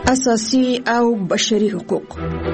اساسي او بشري حقوق.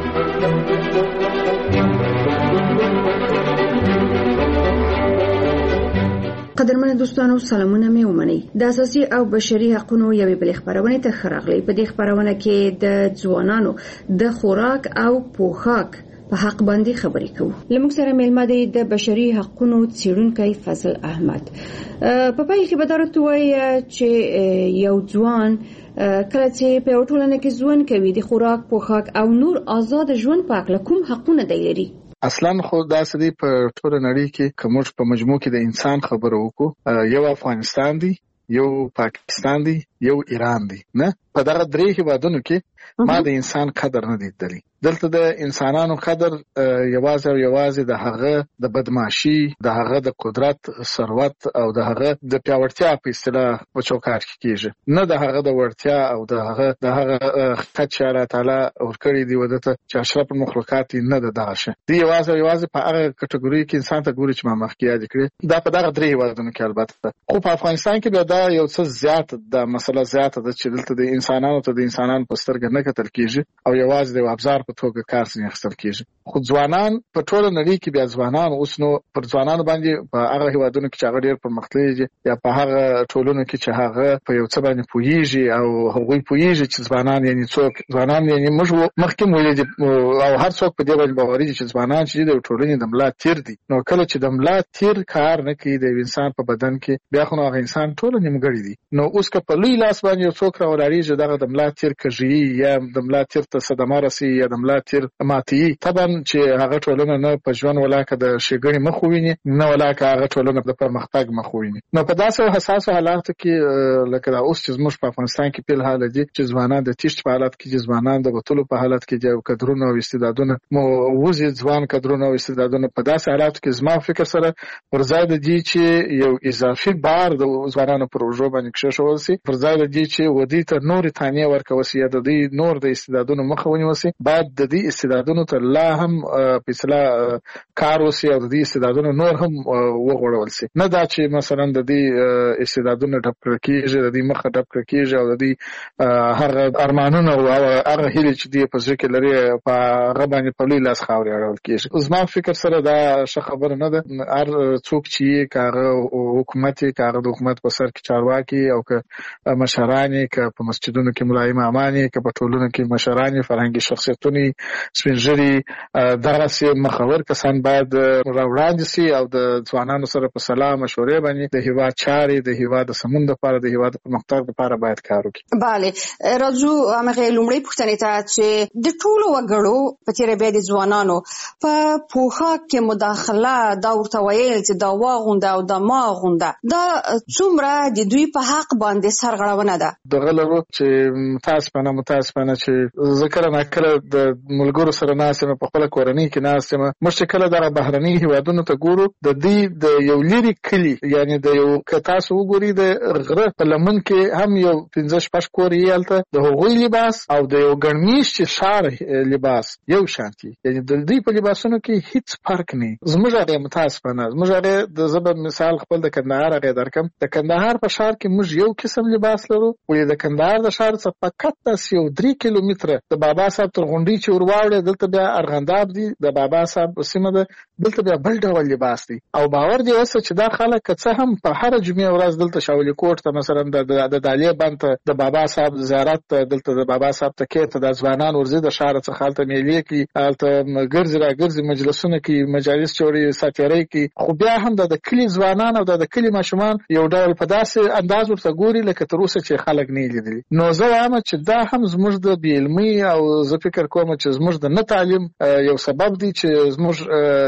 قدرمن دوستانو سلامونه مې ومنئ. د اساسي او بشري حقوقو یوې بلې خبرونه ته خراغلی. په دې خبرونه کې د ځوانانو د خوراک او پوښاک په حق باندې خبرې کوو. لموږ سره میلمه دی د بشري حقوقو څیړونکی فضل احمد. په پای کې به درته وایي چې یو ځوان کله چې په ټولنه کې ژوند کوي د خوراک، پوښاک او نور آزاد ژوند په اړه کوم حقونه دی؟ اصلا خو داسې دی په ټوله نړۍ کې کومج په مجموع کې د انسان خبرو وکړو، یو افغانستان دی، یو پاکستان دی، یو ایران دی. نه په دغه درې هیوادونو کې ما د انسان قدر نه دیدلی. دلته د انسانانو قدر یوازې او یوازې د هغه د بدمعشي، د هغه د قدرت، ثروت او د هغه د پیاوړتیا په اصطلاح په چوکاټ کې کیږي، نه د هغه د وړتیا او د هغه خط چې الله تعالی ورکړي دی ودته چې اشرف المخلوقات نه د دغه شي دی. یوازې او یوازې په هغه کټګوري کې انسان ته ګوري چې ما مخکې یاد کړی دا په دغه درې هیوادونو کې. البته خو په افغانستان کې بیا دا یو څه زیات د مسله زیاته ده چې دلته د انسانانو ته د انسانانو په سترګه نه کتل کیږي او یوازې د ابزار په توګه کار څنګه اخیستل کیږي. خو ځوانان په ټوله نړۍ کې بیا ځوانان اوس نو پر ځوانانو باندې په هغه هیوادونو کې چې هغه ډېر پرمختللي دي یا په هغه ټولنو کې چې هغه په یو څه باندې پوهیږي او هغوی پوهیږي چې ځوانان یعنی څوک، ځوانان یعنی موږ مخکې ویلي او هر څوک په دې باندې باوري دي چې ځوانان چې د ټولنې د ملا تیر دي. نو کله چې د ملا تیر کار نه کوي د انسان په بدن کې، بیا خو هغه انسان ټول نیمګړی دی. نو اوس که په لوی لاس باندې یو څوک راولاړیږي دغه د ملا تیر کږي یا د ملا تیر ته صدمه رسي یا د ملا تیر ماتي، طبعا چې هغه ټولنه نه په ژوند ولاکه د ښېګڼې مخ وویني، نه ولاکه هغه ټولنه د پرمختګ مخ وویني. نو په داسې حساسو حالاتو کې لکه دا اوس چې زموږ په افغانستان کې پیل حال دي چې ځوانان د تیښت په حالت کې دي، ځوانان د وتلو په حالت کې دي او کدرونه او استعدادونه وځي، ځوان کدرونه او استعدادونه په داسې حالاتو کې زما فکر سره پر ځای د دې چې یو اضافي بار د ځوانانو پر اوږو باندې کښېښودل سي، پر ځای د دې چې ودې ته نورې تانې ورکول سي یا د دې نور د استعدادونو مخه ونیول سي، باید د دې استعدادونو ته لا هم په اصطلاح کار وسي او د دې استعدادونو نور هم وغوړول سي. نه دا چې مثلا د دې استعدادونو ډب کړل کېږي، د دې مخه ډب کړل کېږي او د دې هغه ارمانونه او هغه هیلې چې دې په زړه کې لري په هغه باندې په لوی لاس خاورې اړول کېږي. زما فکر سره دا ښه خبره نه ده. هر څوک چې کاغه حکومت یې کاغه د حکومت په سر کې چارواکي او که مشران یې که په مسجدونو کې ملا امامان یې که په ټولنو کې مشران یې فرهنګي شخصیتونه سپین ږیري دغسې مخور کسان باید راوړاندې سي او د ځوانانو سره په سلا مشورې باندې د هیواد چارې د هیواد د سمون لپاره د هیواد د پرمختګ لپاره باید کار وکړي. بله راځو هغه لومړی پوښتنې ته چې د ټولو وګړو په تیره بیا د ځوانانو په پوښاک کې مداخله دا ورته ویل چې دا واغونده او دا ما غونده دا څومره د دوی په حق باندې سرغړونه ده؟ دغه لرو چې متاسفانه چې ذکر نه کړه د ملګرو سره ناسم په خپل کورنۍ کې ناسم مشت کله دغه بهرني هیوادونو ته ګورو د دې د یو لری کلی یعنی د یو کتاس وګوري د غره په لمن کې هم یو 15 کورې یالته د هغوی لباس او د یو ګرمیش چې شار لباس یو شانتي، یعنی د دې په لباسونو کې هیڅ فرق نه. زموږ هغه متاسفانه زموږ هغه د زبر مثال خپل د کندهار هغه درکم، د کندهار په شار کې موږ یو قسم لباس لرو او د کندهار د شار څخه فقط 3 کیلومتره د بابا صاحب تر غونډۍ چې ورواوړې دلته بیا ارغنداب دی، د بابا صاحب سیمه ده، دلته بیا بل ډول لباس دی. او باور دی اوس چې دا خلک څه هم په هر جمعه ورځ دلته شاولي کوټ ته مثلا د دالیا بند د بابا صاحب زیارت دلته د بابا صاحب ته کې ته د ځوانان ورزي د شهر څخه حالت میلې کې حالت ګرځي مجلسونه کې مجالس چوري ساتيري کې، خو بیا هم د کلی ځوانان او د کلی ماشومان یو ډول په داسې انداز ورته ګوري لکه تر اوسه چې خلک نه لیدلي. نو زه وایم چې دا هم زموږ د بیلمي او زه فکر کوم چې زموږ د نه تعلیم یو سبب دی چې زموږ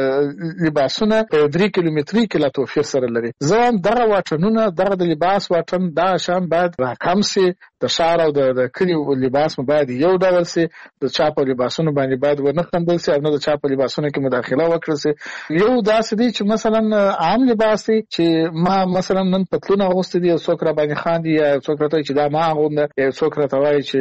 لباسونه په 3 کیلومتري کې لا توفیر سره لري. زه هم دغه واټنونه دغه د لباس واټن دا شان باید راکم سي، د شهر او د کلی لباس مو باید یو ډول سي، د چا په لباسونو باندې باید ونه خندل سي او نه د چا په لباسونو کې مداخله وکړل سي. یو داسې دی چې مثلا عام لباس دی چې ما مثلا نن پتلون اغوستې دي او څوک را باندې خاندي یا څوک راته چې دا ما اغونده یا څوک راته وایي چې تا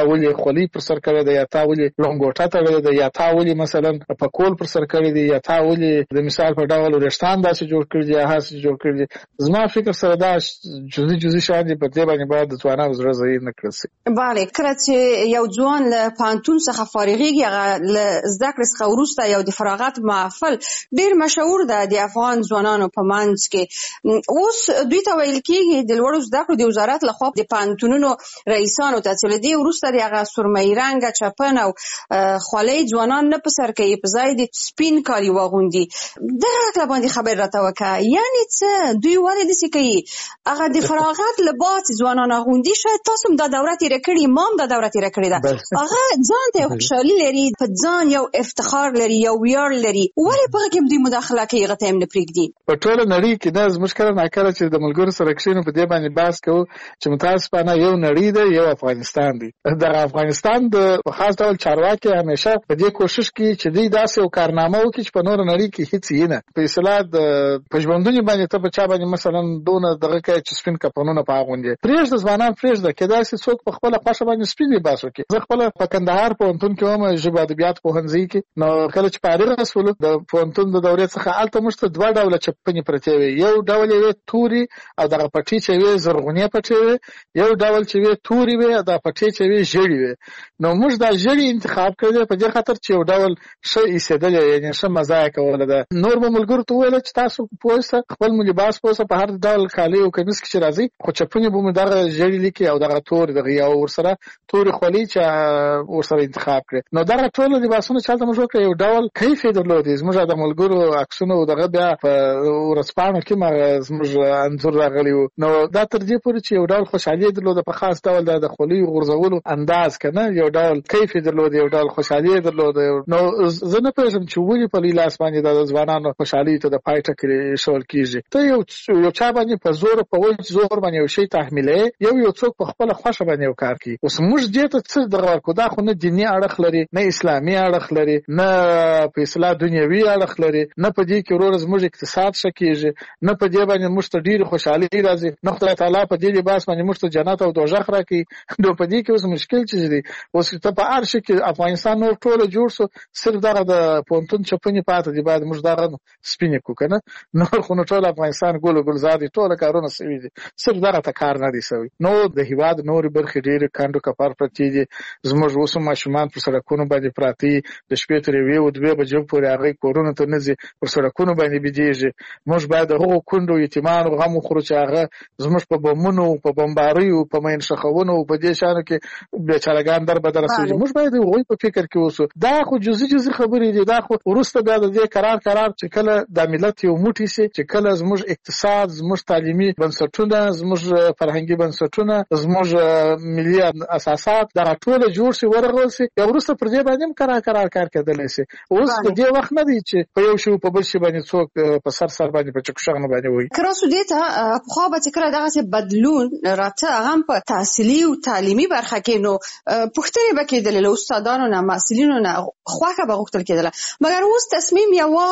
ولې خولي پر سر کړی دی، یا تا ولې لنګوټه تړلې ده، یا تا ولې مثلا پکول پر سر کړی دی، یا تا ولې د مثال په ډول وریښتان داسې جوړ کړي دي یا هاسې جوړ کړي دي. زما فکر سره دا جزئي شیان دي، په دې باندې باید د ځوانانو زړه ځای نه کړل شي. بله، کله چې یو ځوان له پوهنتون څخه فارغېږي، هغه له زده کړې څخه وروسته یو د فراغت محفل ډېر مشهور ده د افغان ځوانانو په منځ کې. اوس دوی ته ویل کېږي د لوړو زده کړو د وزارت لخوا د پوهنتونونو رئیسانو ته چې له دې وروسته د هغه سرمهي رنګه چپن او خولۍ ځوانان نه په سر کوي، په ځای د سپین کالي واغوندي. دغه هکله باندې خبر راته وکړه، یعنې څه دوی ولې داسې کوي؟ هغه د فراغت لباس ځوانان اغوندي، شاید تاسو هم دا دوره تېره کړې، ما هم دا دوره تېره کړې ده. هغه ځان ته یو خوشحالي لري، په ځان یو افتخار لري، یو ویاړ لري، ولې په هغه کې دوی مداخله کوي، هغه ته هم نه پرېږدي؟ په ټوله نړۍ کې دا زموږ کله ناکله چې د ملګرو سره کښېنو په دې باندې بحث کوو چې متاسفانه یو نړۍ ده، یو افغانستان دی. دغه افغانستان د خاص ډول چارواکي همیشه په دې کوشش کوي چې دوی داسې یو کارنامه وکړي چې په نوره نړۍ کې هېڅ یې نه. په اصطلاح په ژوندوني باندې ته په چا باندې مثلا دونه دغه کوي چې سپین کفنونه په اغوندي. پرېږده ځوانان پرېږده، کېدای شي څوک په خپله خوښه باندې سپین لباس وکړي. زه خپله په کندهار پوهنتون کې وم، ژبه ادبیات پوهنځي کې. نو کله چې فارغ شولو د پوهنتون د دورې څخه، هلته موږ ته دوه ډوله چپنې پرتې وې. یو ډول یې وې تورې او دغه پټې چې وې زرغونې پټې وې، یو ډول چې وې تورې وې او دغه پټې چې وې ژېړې وې. نو موږ دا ژېړې انتخاب کړی دی په دې خاطر چې یو ډول ښه ایسېدلې، یعنې ښه مزه یې کوله ده. نور به ملګرو ته وویله چې تاسو پوه سه، خپل مو لباس پوه سه، په هر ډول کالي او کمیس کې چې راځئ، خو چپنې به مو دغه ژېړې لیکي او دغه تورې دغه یا ورسره تورې خولۍ چې ورسره انتخاب کړې. نو دغه ټول لباسونه چې هلته موږ وکړه یو ډول کیف یې درلودی. زموږ د ملګرو عکسونه او دغه بیا په ورځپاڼو کې زموږ انځور راغلی و. نو دا تر دې پورې چې یو ډول خوشحالي یې درلوده، په خاص ډول د خولۍ غورځولو انداز که نه، یو ډول کیف یې درلوده، یو ډول خوشحالي یې درلوده. نو زه نه پوهېږم چې ولې په لوی لاس باندې د ځوانانو خوشحالۍ ته د پای ټکی ایښول کېږي. ته یو چا باندې په زور، په وچ زور باندې یو شی تحمیلوې، یو څوک په خپله خوښه باندې یو کار کوي. اوس موږ دې ته څه دغه ورکړو؟ دا خو نه دیني اړخ لري، نه اسلامي اړخ لري، نه په اصطلاح دنیوي اړخ لري، نه په دې کې وروره زموږ اقتصاد ښه کېږي، نه په دې باندې موږ ته ډېرې خوشحالي راځي، نه خدای تعالی په دې لباس باندې موږ ته جنت او دوزخ راکوي. نو په دې کې اوس مشکل چیز دی. اوس ته په هر شي کې افغانستان نور ټوله جوړ شو، صرف دغه د پوهنتون چپنې پاتې دي، باید موږ دغه سپینې کړو که نه. نور خو نو ټول افغانستان ګل و ګلزار دي، ټوله کارونه سوي دي، صرف دغه ته کار نه دی سوی. نو د هېواد نورې برخې ډېرې کنډ و کپر پرتې دي. زموږ اوس هم ماشومان پر سړکونو باندې پراته دي، د شپې تر 1-2 بجو پورې هغوی کورونو ته نه ځي، پر سړکونو باندې بېدېږي. موږ باید د هغو کونډو یتیمانو غم وخورو چې هغه زموږ په بمونو، په بمباریو، په مین ښخونو او په دې شیانو کې بیچارهګان در بدره سوي. موږ باید د هغوی په فکر کې اوسو. دا خو جزئي خبرې دي. دا خو وروسته بیا د دې قرار چې کله دا ملت یو موټی سي، چې کله زموږ اقتصاد، زموږ تعلیمي بنسټونه، زموږ فرهنګي بنسټونه، زموږ ملي اساسات دغه ټوله جوړ سي، ورغول سي، بیا وروسته پر دې باندې هم قرار کار کېدلی سي. اوس په دې وخت نه دی چې په یو شي په بل شي باندې څوک په سر باندې په چکشغنه باندې وایي. که راسو دې ته پخوا به چې کله دغسې بدلون راته، هغه هم په تحصیلي او تعلیمي برخه کې، نو پوښتنې به کېدلې له استادانو نه، محصلینو نه، خوښه به غوښتل کېدله. مګر اوس تصمیم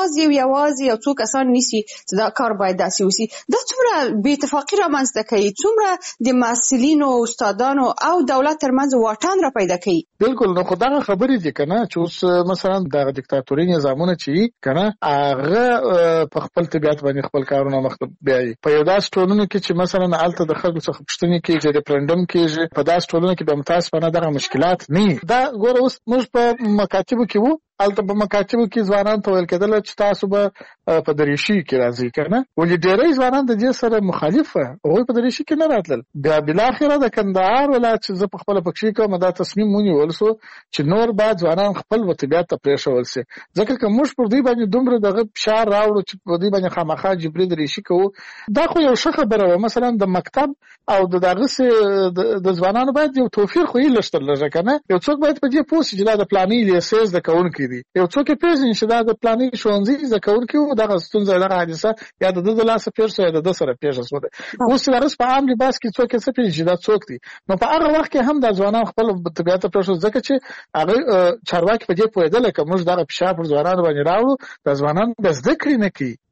یوازې یو څو کسان نیسي چې دا کار باید داسې وسي. دا څومره بې اتفاقي رامنځته کوي، څومره د محصلینو، استادانو او دولت ترمنځ واټن را پیدا کوي. بالکل. نو خو دغه خبرې دي که نه، چې اوس مثلا دغه دیکتاتوري نظامونه چې وي که نه، هغه په خپل طبیعت باندې خپل کارونه مخته بیایي. په یو داسې ټولنو کې چې مثلا هلته د خلکو څخه پوښتنې کېږي، ریفرنډم کېږي، په داسې ټولنو کې به متاسفانه دغه مشکلات نه وي. دا ګوره اوس موږ په مکاتبو کې وو، هلته په مکاتبو کې ځوانانو ته ویل کېدله چې تاسو به په دریشي کې راځئ که نه. ولې ډېری ځوانان د دې سره مخالف وه، هغوی په دریشي کې نه راتلل. بیا بالاخره د کندهار ولایت چې زه په خپله پکښې کوم، دا تصمیم ونیول سو چې نور باید ځوانان خپل طبیعت ته پرېښول سي. ځکه که موږ پر دوی باندې دومره دغه فشار راوړو چې په دوی باندې خامخا جبري دریشي کوو، دا خو یو ښه خبره وه. مثلا د مکتب او دغسې د ځوانانو باید یو توفیر خو یې لږ تر لږه که نه. یو څوک باید په دې پوه سي چې دا د فلاني لیسې زده کوونکی دی، یو څوک یې پېژني چې دا د فلاني ښوونځي زده کوونکی و، دغه ستونزه، دغه حادثه یا د ده د لاسه پېښ شوه یا د ده سره پېښه شوه. اوس چې دغسې په عام لباس کې څوک یې څه پېژني چې دا څوک دی. نو په هغه وخت کې هم دا ځوانان خپل طبیعت ته پرېښول، ځکه چې هغه چارواکي په دې پوهېدله که موږ دغه فشار پر ځوانانو باندې راوړو، دا ځوانان به زده کړې نه کوي.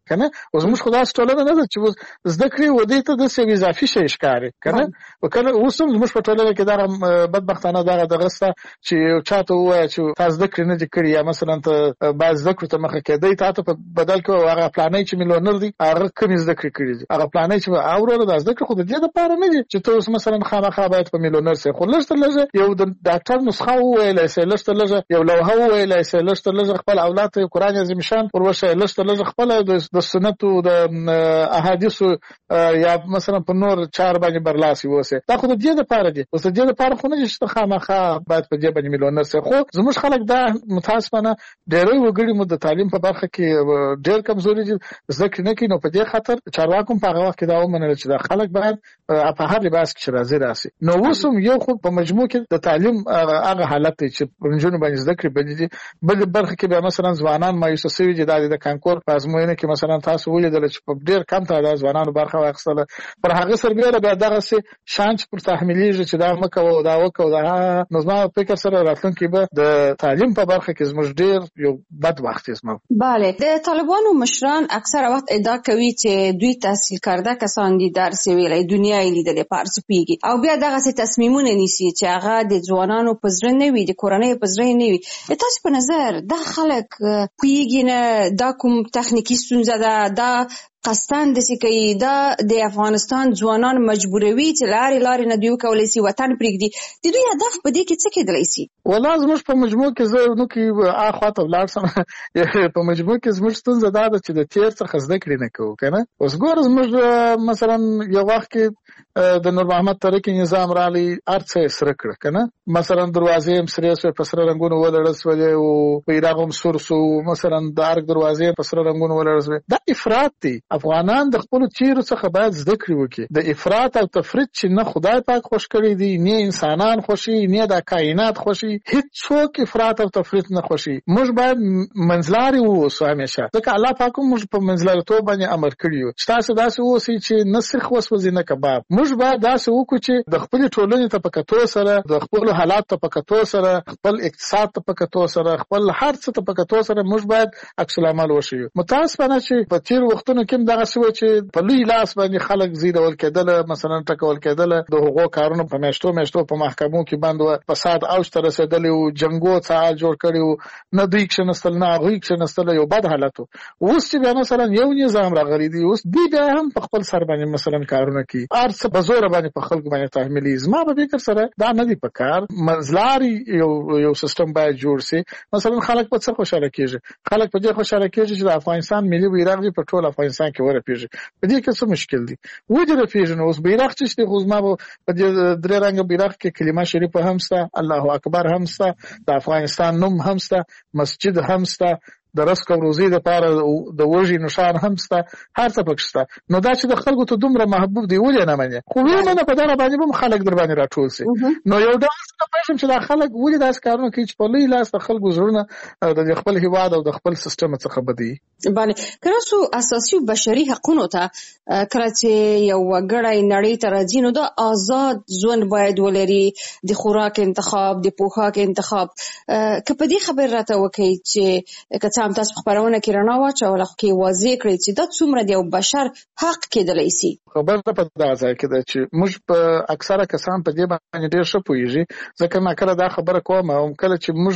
کنه. اوس موږ خدای ټولنه نه ده چې زده کړې ودی ته د څه اضافي شی ښکاري کنه. وکړه اوس موږ په ټولنه کې دا بدبختانه دا غسته چې چاته وایي چې تاسو زده کړې نه دي کړی، یا مثلا ته باز زده کړې ته مخه کېدی ته په بدل کې هغه پلانې چې میلیونر دي هغه کم زده کړې کړي دي، هغه پلانې چې اوره د زده کړې خو د دې لپاره نه دي چې ته اوس مثلا خامخا باید په میلیونر سي. خو لږ تر لږه یو د ډاکټر نسخه وویلای سي، لږ تر لږه یو لوحه وویلای سي، لږ تر لږه خپل اولاد ته قرآن عظیم شان وروښیي، لږ تر لږه خپل د سنتو د احادیثو یا مثلا په نور چار باندې برلاسي ووسي. دا خو د دې لپاره دي، اوس د دې لپاره خو نه چې خامخا باید په دې باندې میلیونر سي. خو زموږ خلک دا متاسفانه ډېری وګړي مو د تعلیم په برخه کې ډېر کمزوري دي، زده کړې نه کوي. نو په دې خاطر چارواکو په هغه وخت کې دا ومنل چې دا خلک باید په هر لباس کې راځي راسي. نو اوس هم یو خو په مجموع کې د تعلیم هغه حالت دی چې پرنجونو باندې زده کړې باندې دي. بل برخه کې بیا مثلا ځوانان مایوسه شوي دي د کانکور په ازموینه کې مثلا تاسو ولیدل چې په ډېر کم تعداد ځوانانو برخه واخیستله، پر هغه سربېره بیا دغسې شان چې پر تحمیلیږي چې دا مه کوه دا وکړه دا. نو زما فکر سره راتلونکي به د تعلیم په برخه کې زموږ ډېر یو بد وخت زما. بله، د طالبانو مشران اکثره وخت ادعا کوي چې دوی تحصیل کرده کسان دي، درس ویلي، دنیا یې لیدلې، پارس پیږي او بیا دغسې تصمیمونه نیسي چې هغه د ځوانانو په زړه نه وي، د کورنۍ په زړه نه وي. تاسو په نظر دا خلک پیږي نه، دا کوم تخنیکی ستونزه ده، دا قصدن داسې کوي، دا د افغانستان ځوانان مجبوروي چې لارې نه دوی وکولی سي وطن پرېږدي؟ د دوی هدف په دې کې څه کېدلی سي؟ والله زموږ په مجموع کې زه نو کې اخوا ته ولاړ سم په مجموع کې زموږ ستونزه دا ده چې د تیر څخه زده کړې نه کوو کنه. اوس ګوره زموږ مثلا یو وخت کې د نور محمد ترکی نظام رالی ارڅه سره کړ کنه. مثلا دروازې هم سره سره په سره رنگونو ولړل سولې او بیرغ هم سور سو، مثلا د ارګ دروازې په سره رنگونو ولړل سولې. دا افراط دی. افغانان د خپل چیرو څخه باید زده کړې وکړي. د افراط او تفرید چې نه خدای پاک خوش کړی دی، نه انسانان خوشي، نه د کائنات خوشي، هیڅ څوک افراط او تفرید نه خوشي. موږ باید منځلاري ووسو همیشه، ځکه الله پاک موږ په منځلاریتوب باندې امر کړی و چې تاسو داسې اوسئ چې نه سرخ وسوځي نه کباب. موږ باید داسې وکړو چې د خپل ټولنې ته په کتو سره، د خپل حالات ته په کتو سره، خپل اقتصاد ته په کتو سره، خپل هر څه ته په کتو سره موږ باید عکس العمل وشو. متاسفانه چې په تیر وختونو کې دغه څه چې په لوی لاس باندې خلک زیرول کېدل، مثلا ټکول کېدل، د حقوقو کارونو په میاشتو په محکمو کې باندې فساد اوج ته رسیدلی او جنگو څه جوړ کړي او نه دوی کښنستل نه هغوی کښنستل، یو بد حالت. اوس چې بیا مثلا یو نظام راغلی دی، اوس دی بیا هم په خپل سر باندې مثلا کارونه کوي، هر څه په زور باندې په خلکو باندې تحمیلي. زما په فکر سره دا نه دی په کار. منځلاري یو سیستم باید جوړ شي. مثلا خلک په څه خوشاله کېږي؟ خلک په دې خوشاله کېږي چې د افغانستان ملي بیرغ دی په ټول افغانستان کې ورپېږي. په دې کې څه مشکل دی؟ وجه رپېژنو. اوس بیرغ چې دی خو زما په دې درې رنګه بیرغ کې کلمه شریفه هم شته، الله اکبر هم شته، د افغانستان نوم هم شته، مسجد هم شته، د رزق او روزي لپاره د وږي نشان هم شته، هر څه پکې شته. نو دا چې د خلکو ته دومره محبوب دی ولې نه مني؟ خو وینه په دغه باندې هم خلک در باندې راټول سي. نو یو ډول څه پېښم چې دا خلک ولې داس کارونه کوي چې په لوی لاس د خلکو زړونه د خپل هیواد او د خپل سیستم څخه بدی. باندې کله څو اساسي بشري حقوقو ته کله چې یو وګړی نړۍ ته راځي نو د آزاد ژوند باید ولري، د خوراک انتخاب، د پوښاک انتخاب. که په دې خبر راته وکړي چې کته هم تاسو خبرونه کې رڼا واچوله خو کې واضح کړئ چې دا څومره د یو بشر حق کېدلی سي. خبر ته په دا ځای کې ده چې موږ په اکثره کسان په دې باندې ډېر ښه پوهېږي، ځکه ما کله دا خبره کوم او کله چې موږ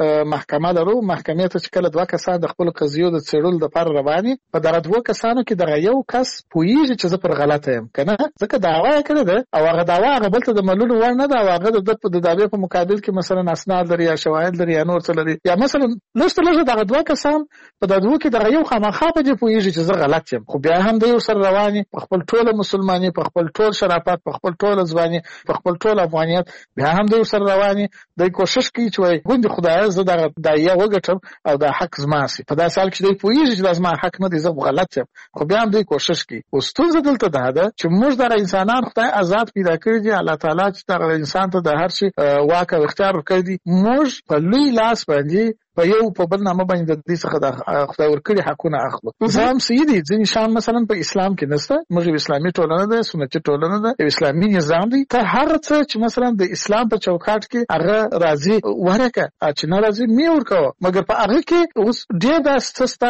محکمه لرو، محکمې ته چې کله دوه کسان د خپل قضیو د څېړلو دپاره رواني، په دغه دوه کسانو کې دغه یو کس پوهېږي چې زه پر غلطه یم که نه، ځکه دعوا یې کړې ده او هغه دعوا هغه بل ته د منلو وړ نه ده او هغه د دعوې په مقابل کې مثلا اسناد لري یا شواهد لري یا نور څه لري، یا مثلا لږ تر لږه دغه دوه کسان په دغه کې دغه یو خامخا په دې پوهېږي چې زه غلط یم، خو بیا هم د یو سره رواني په خپل ټوله مسلماني، په خپل ټول شرافت، په خپل ټوله ځواني، په خپل ټول افغانیت، بیا هم د یو سره رواني د کوشش کوي چې وایي ګوندې خدایه زه دغه دایه وګټم او دا حق زما سي. په داسې حال کې چې دوی پوهېږي چې دا زما حق نه دی، زه غلط یم، خو بیا هم دوی کوشش کوي. اوس ستونزه دلته دا ده چې موږ دغه انسانان خدای آزاد پیدا کړي دي، الله تعالی چې دغه انسان ته د هر شي واک او اختیار ورکړی دی، موږ په لوی لاس باندې په یو په بل نامه باندې د دې څخه د خدای ورکړي حقونه اخلو. ځم سیدی ځینې شان مثلا په اسلام کې نشته، موږ اسلامي ټولنه ده، سنتي ټولنه ده، اسلامي نظام دی. ته هر څه چې مثلا د اسلام په چوکاټ کې هغه راځي ورکه چې نه راځي می ورکوه، مګر په هغه کې اوس ډېر داسې ستا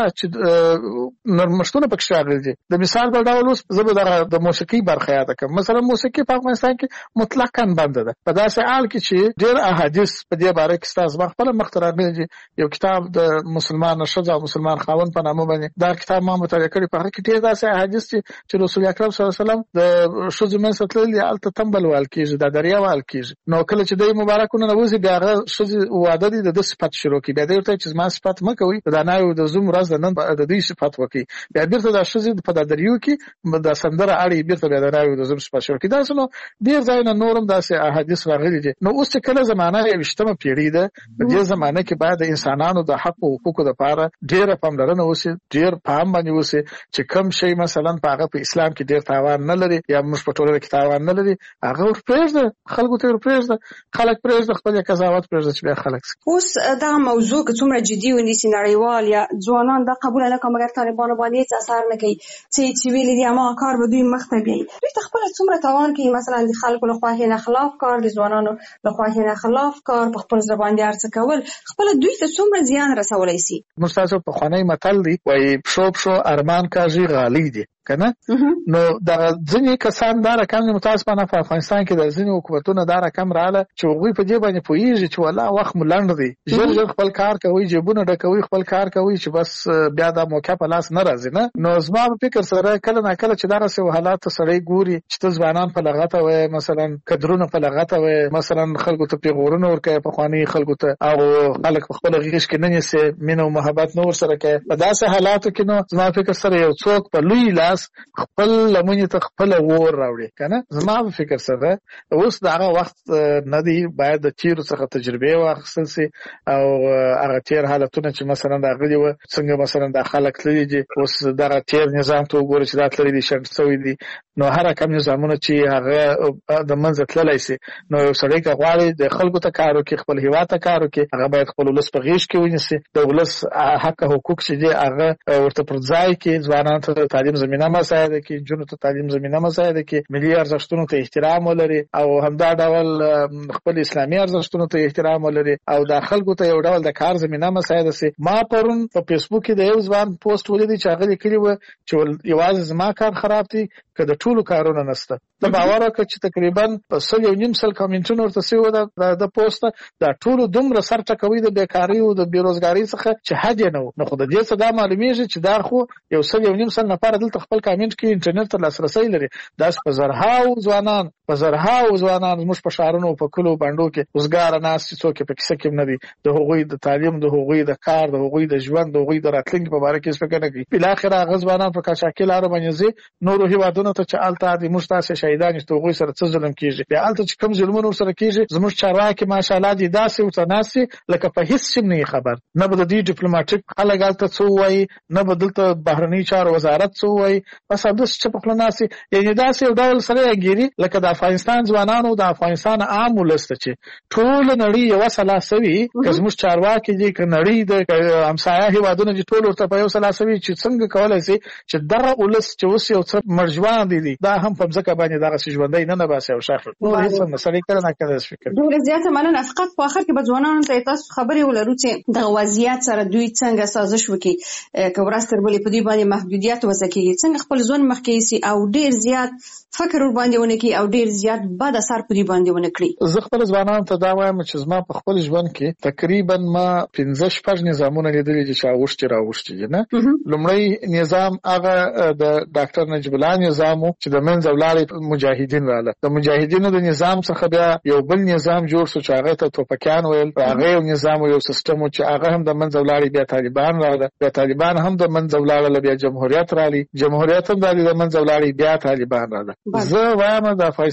چې نرمښتونه پکې راغلي دي. د مثال په ډول اوس زه د موسیقي برخه یاد کړم. مثلا موسیقي په افغانستان کې مطلقاً بنده ده. په داسې حال کې چې ډېر احادیث په دې باره کې ستاسو ما خپله مخته راغلي دي. یو کتاب د مسلمان ښځه او مسلمان خاوند په نامه باندې دا کتاب ما مطالعه کړی. په هغه کې ډېر داسې احادیث چې رسول اکرم صلی الله علیه وسلم د ښځو منځ ته تللي هلته تمبل وهل کېږي، دا دریا وهل کېږي. نو کله چې دی مبارکونه نوځي بیا هغه ښځې واده دي د ده صفت شروع کړي. بیا دی ورته چې زما صفت مه کوئ، د دانایو د زوم ورځ د نن د دوی صفت وکړي. بیا بیرته دا ښځې په دا دریو کې د سندره اړي بیرته بیا د دانایو د زوم صفت شروع کړي. داسې نو ډېر ځایونه نور هم داسې احادیث راغلي دي. نو اوس چې کله زمانه 21مه پیړۍ ده، په دې زمانه کې باید د انسانانو د حق او حقوقو دپاره ډېره پاملرنه وشي، ډېر پام باندې وشي چې کوم شی مثلا په هغه په اسلام کې ډېر تاوان نه لري یا موږ په ټولنه کې تاوان نه لري، هغه ورپرېږده، خلکو ته ورپرېږده، خلک پرېږده، خپل قضاوت پرېږده چې بیا خلک اوس دغه موضوع که څومره جدي ونیسي نړیوال یا ځوانان دا قبول نه کوي، مګر طالبانو باندې هیڅ اثر نه کوي چې ویلي دي هماغه کار به دوی مخ ته بیایي. دوی ته خپله څومره تاوان کوي، مثلا د خلکو له خوښې نه خلاف کار، د ځوانانو له خوښې نه خلاف کار، په خپل زړه باندې هر څه کول، خپله دوی ته څومره زیان رسولی سي. موږ تاسو پخوانی متل دی وایي پښو ارمان کاږي غالی دی کنه. نو دا ځینې کسان دا رقم متاسفانه په افغانستان کې د ځینې حکومتونو دا رقم رااله چې هغوی په دې باندې پوهېږي چې والله وخت مو لنډ دی، ژر ژر خپل کار کوي، جیبونه ډکوي، خپل کار کوي چې بس بیا دا موقع په لاس نه راځي. نه نو زما په فکر سره کله نه کله چې دغسې حالات ته سړی ګوري چې ته ځوانان په لغته وایې، مثلا کدرونه په لغته وایې، مثلا خلکو ته پیغورونه ورکوي، پخواني خلکو ته، او خلک په خپله غېږ کې نه نیسي، مینه او محبت نه ورسره کوي. په داسې حالاتو کې نو زما فکر سره یو څوک په لوی لاس خپل لمنې ته خپل اور راوړي کنه. زما په فکر سره اوس دغه وخت نه دی، باید د تیرو څخه تجربې واخیستل سي او هغه تیر حالتونه چې مثلا راغلي وه، څنګه مثلا دا خلک تللي دي، اوس دغه تیر نظام ته وګوره چې دا تللي دي، شنډ شوي دي. نو هر کم نظامونه چې هغه د منځه تللی سي، نو یو سړی که غواړي د خلکو ته کار وکړي، خپل هېواد ته کار وکړي، هغه باید خپل ولس په غېږ کې ونیسي، د ولس حق حقوق چې دي هغه ورته پر ځای کړي، ځوانانو ته د تعلیم زمینه مساعده کړي، نجونو ته تعلیم زمینه مساعده کړي، ملي ارزښتونو ته احترام ولري او همدا ډول خپل اسلامي ارزښتونو ته احترام ولري او د خلکو ته یو ډول د کار زمینه مساعده سي. ما پرون په فیسبوک کې د یو ځوان پوسټ ولیدی چې هغه لیکلي وه چې یوازې زما کار خراب دی که د ټولو کارونه نشته. ته باور وکړه چې تقریبا 100 کمنټونه ورته سوي وه د پوسټه، دا ټولو دومره سر ټکوي د بیکارۍ او د بېروزګارۍ څخه چې حد یې نه و. نو خو د دې څه دا معلومېږي چې دا خو 100 نفر دلته خپل کامنټ کې انټرنیټ ته لاسرسی لري. داسې په زرهاو ځوانان زموږ په ښارونو په کلو بانډو کې وزګاره ناست چې څوک یې په کیسه کې نه دي، د هغوی د تعلیم، د هغوی د کار، د هغوی د ژوند، د هغوی د راتلونکي په باره کې هېڅ فکر نه کوي. بالاخره هغه ځوانان په قاچاقي لارو باندې ځي نورو هېوادونو ته چې هلته د موږ تاسې شهیدان چې هغوی سره څه ظلم کېږي. بیا هلته چې کوم ظلمونه ورسره کېږي زموږ چارواکي ماشاءالله دي داسې ورته ناست دي لکه په هېڅ شي نه خبر، نه به د دوی ډیپلوماټیک خلک هلته څه ووایي، نه به دلته بهرني چارو وزارت څه ووایي، بس همداسې چې په خوله ناست دي. یعنې داسې یو ډول سره یې ګیري لکه د افغانستان ځوانانو، د افغانستان عام ولس ته چې ټوله نړۍ یوه سلا سوي، که زموږ چارواکي دي، که نړۍ د همسایه هېوادونه دي، ټول ورته په یو سلا سوي چې څنګه کولی سي چې دغه ولس چې اوس یو څه مرجوان دي دا هم په مځکه باندې دغسې ژوندی نه باسي او شاخ نور هېڅ نه سړی کله نه کله فکر. ډېره زیاته مننه. فقط په آخر کې به ځوانانو ته تاسو خبرې ولرو چې دغه وضعیت سره دوی څنګه سازش وکړي، که ورځ تر بلې په دوی باندې محدودیت وضع کېږي، څنګه خپل ژوند مخکې یوسي او ډېر زیات فکر ورباندې ونه کړي او ډېر زیات بد اثر په دوی باندې ونه کړي. زه خپل ځوانانو ته دا وایم چې زما په خپل ژوند کې تقریبا ما 15-16 نظامونه لیدلي دي چې اوښتي راوښتي دي. نه لومړی نظام هغه د ډاکټر نجیب الله نظام و چې د منځه ولاړې مجاهدین رااله. د مجاهدینو د نظام څخه بیا یو بل نظام جوړ شو چې هغه ته توپکیان ویل، هغه یو نظام و، یو سیستم و چې هغه هم د منځه ولاړې. بیا طالبان رااله، بیا طالبان هم د منځه ولاړله، بیا جمهوریت رالی، جمهوریت هم د منځه ولاړې، بیا طالبان رااله. زه وایم د افغانستان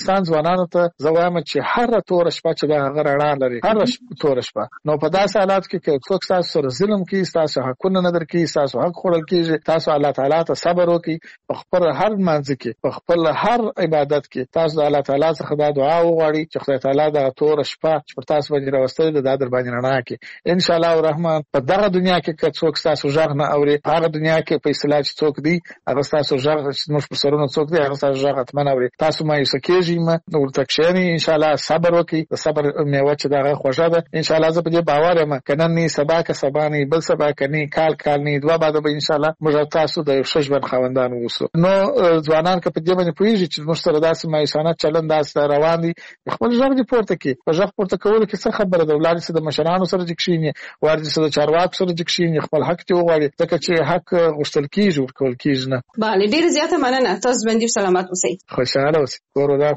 افغانستان ځوانانو ته زه وایم چې هر تور شپه چې دا هغه رڼا لري، هر تور شپه، نو په داسې حالات کې چې څوک تاسو سره ظلم کوي، تاسو حقونه نه درکوي، تاسو حق خوړل کیږي، تاسو الله تعالی ته صبر وکړئ، په خپل هر منځ کې، په خپل هر عبادت کې تاسو د الله تعالی څخه دا دعا وغواړئ چې خدای تعالی دا تور شپه چې پر تاسو باندې راوستلې ده دا در باندې رڼا کړي. ان شاء الله الرحمن په دغه دنیا کې که څوک تاسو ژغ نه اوري، هغه دنیا کې په اصطلاح چې څوک دی هغه تاسو ژغ چې موږ په سرونو څوک دی هغه تاسو ژغ اتمن اوري. تاسو مایوسه کېږئ مه، ورته کښېنئ، ان شاء الله صبر وکړئ، د صبر میوه چې دغه خوږه ده. ان شاء الله زه په دې باور یم که نن نه سبا که سبا نه بل سبا که نه کال نه دوه بعده به ان شاء الله موږ تاسو د یو ښه ژوند خاوندان اوسو. نو ځوانان که په دې باندې پوهېږي چې موږ سره داسې مایوسانه چلند داسې روان دي، خپل ژغ دې پورته کړي. په ژغ پورته کولو کې څه خبره ده؟ ولاړ سي د مشرانو سره چې کښېني، ولاړ سي د چارواکو سره چې کښېني، خپل حق دې وغواړي، ځکه چې حق غوښتل کېږي ورکول کېږي نه. بله، ډېره زیاته مننه. تاسو باندې سلامت اوسئ. خوشحاله اوسئ. کور ودان.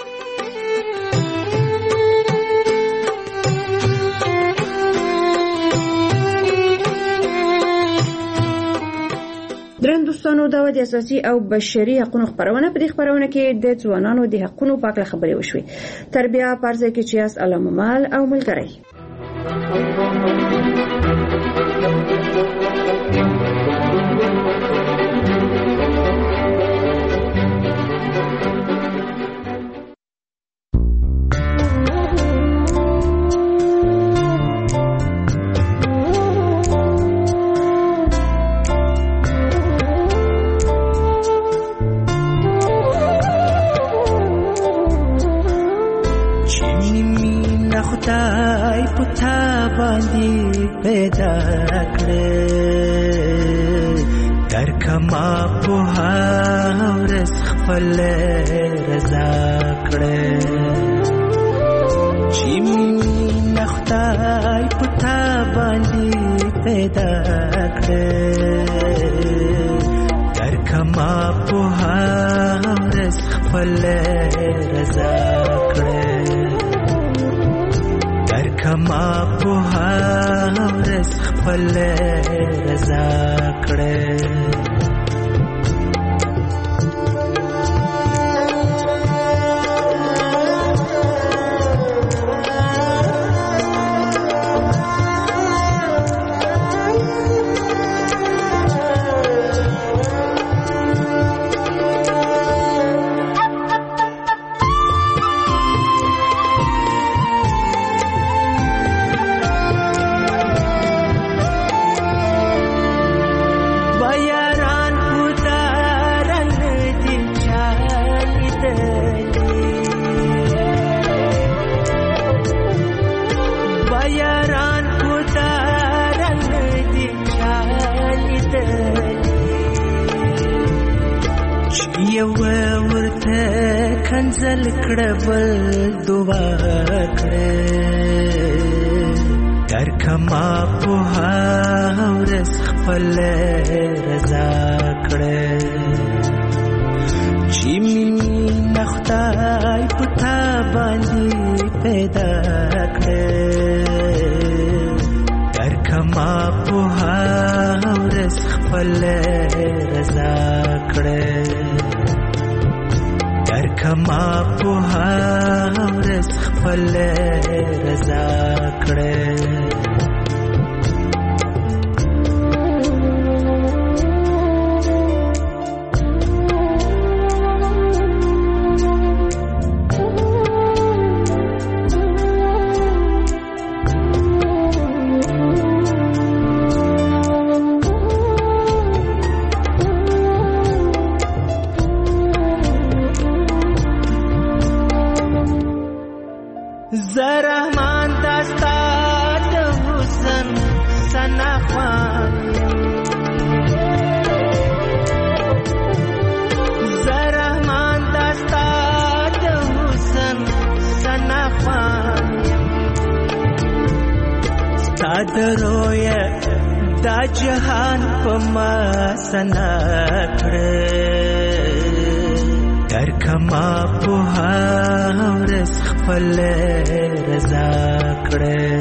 درن دوستانو، دا د اساسي او بشري حقوقو خبرونه په دې خبرونه کې د ځوانانو د حقوقو په اړه خبرې وشوي. تربیه پارځه کې چې اس علامه مال او ملګری. خدای پتا باندې پیدا کړې، درکما په هرڅ خپل رضا کړې، چې مين خدای پتا باندې پیدا کړې، درکما په هرڅ خپل رضا کړې، کما په هرڅ خپل رضا کړې. کنزل کړبل دعا کړې، درکما په هرڅ خپل رضا کړې، چې مين خدای پتا باندې پیدا کړې، درکما په هرڅ خپل رضا کړې، درکما په هرڅ خپل رضا کړې. زرحمان داستا د حسن سنا خوان، زرحمان داستا د حسن سنا خوان، ستا د رویا دا جهان په ما سنا کړې، درکما په هرڅ خپل رضا کړې،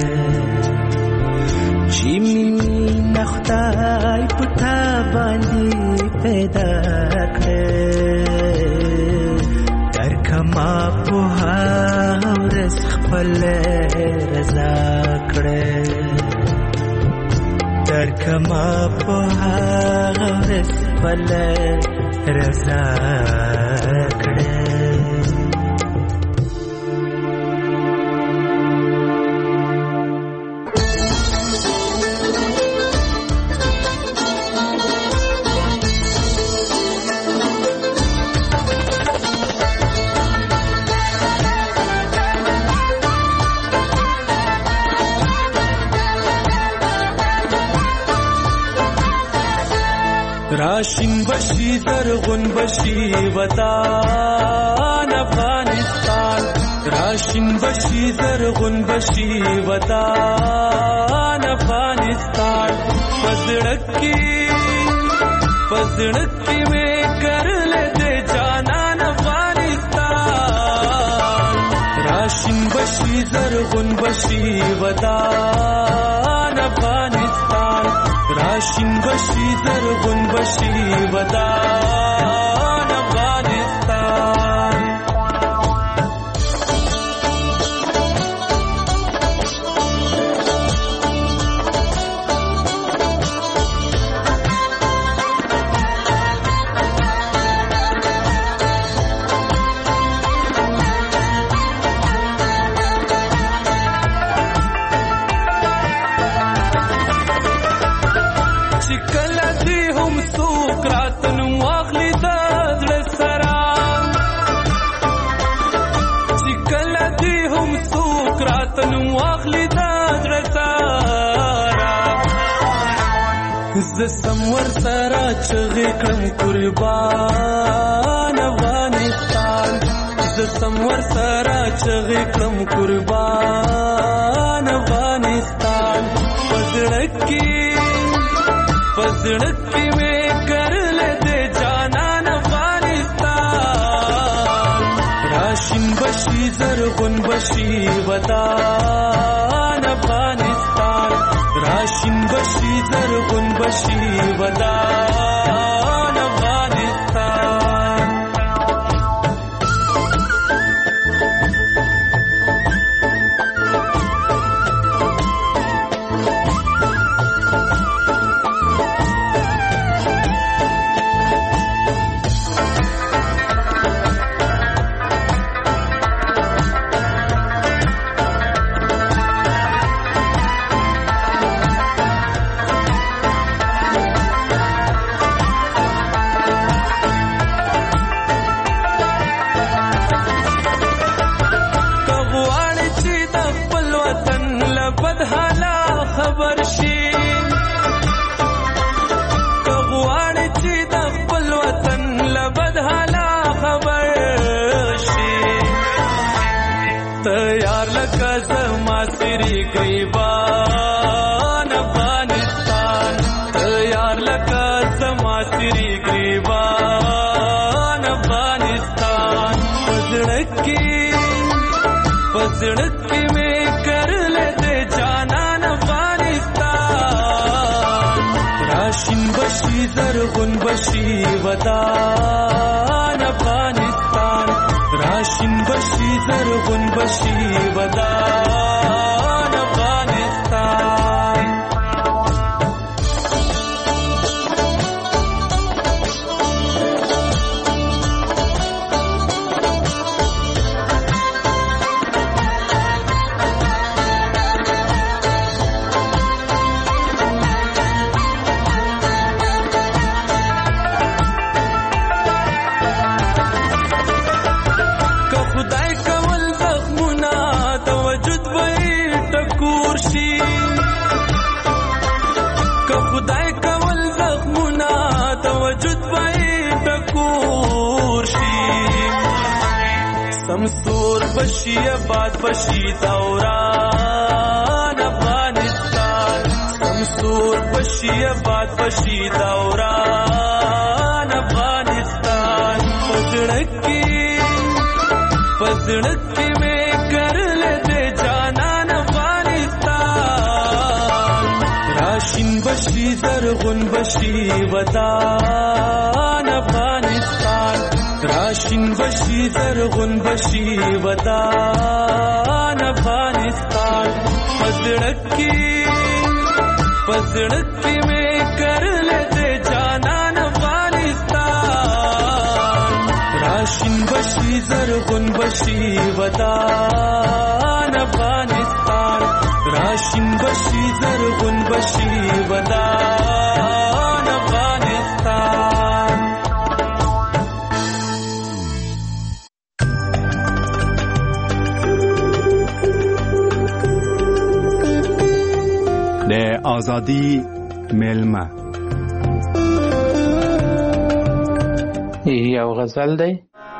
چې مين خدای پتا باندې پیدا کړې، درکما په ورځ خپل رضا کړه درکما په ورځ خپل رضا کړه راشن بشی زرغون بشی وطن افغانستان راشن بشی زرغون بشی وطن افغانستان پزړکی میں کر لے دے جانان افغانستان راشن بشی زرغون بشی وطن افغانستان راشن بشی زرغون بشی وطن افغانستان زسمور سرا چغی کړم قربان افغانستان زسمور سرا چغی کړم قربان افغانستان پزړکی میں کر لے دے جانان افغانستان راشن بشی زرغون بشی وطن افغانستان راشن بشی زرغون بشی وطن افغانستان गरीबान अफगानिस्तान तैयार लगा समा तेरी गरीबान अफगानिस्तान पजड़की में कर लेते जानान अफगानिस्तान राशिन बशी जरगुन बशी वतान अफगानिस्तान राशिन बशी जरगुन बशी वतान अफगानिस्तान समसूर बशी आबाद बशी दौरान अफगानिस्तान समसूर बशी आबाद बशी दौरान अफगानिस्तान पजड़की में कर लेते जानान अफगानिस्तान राशिन बशी जरगुन बशी वतान अफगानिस्तान راشین بشي زرغون بشي ودان افغانستان پزړکی میں کرل دے جانان افغانستان راشین بشي زرغون بشي ودان افغانستان راشین بشي زرغون بشي ودان افغانستان د آزادی میلمه یو غزل دی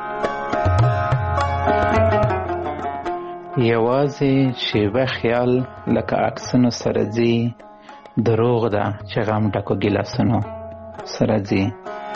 یوازې شیبه خیال لکه عکسونو سره ځي دروغ ده چې غم ډکو ګیلاسونو سره ځي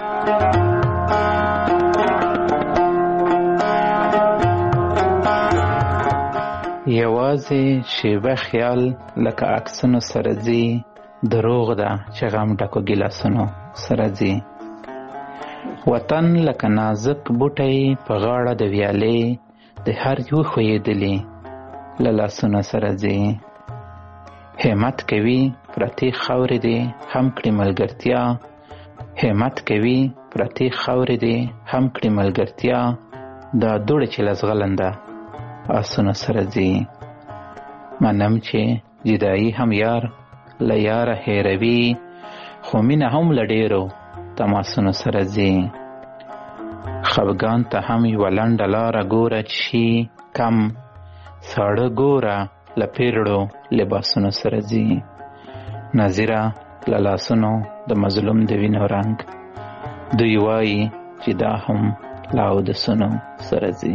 یوازې شیبه خیال لکه عکسونو سره ځي دروغ ده چې غم ډکو ګیلاسونو سره ځي وطن لکه نازک بوټی په غاړه د ویالې د هر یو ښویېدلي له لاسونو سره ځي همت کوي پرتې خاورې دې هم کړي ملګرتیا همت کوي پرتې خاورې دې هم کړي ملګرتیا دا دوړې چې له زغلنده آسونو سره ځي منم چې جدایي هم یار له یاره هېروي خو مینه هم له ډېرو تماسونو سره ځي خفګان ته هم یوه لنډه لاره ګوره چې شي کم ساړه ګوره له پیرړو لباسونو سره ځي نظیره له لاسونو د مظلوم د وینو رنګ دوی وایي چې دا هم له اودسونو سره ځي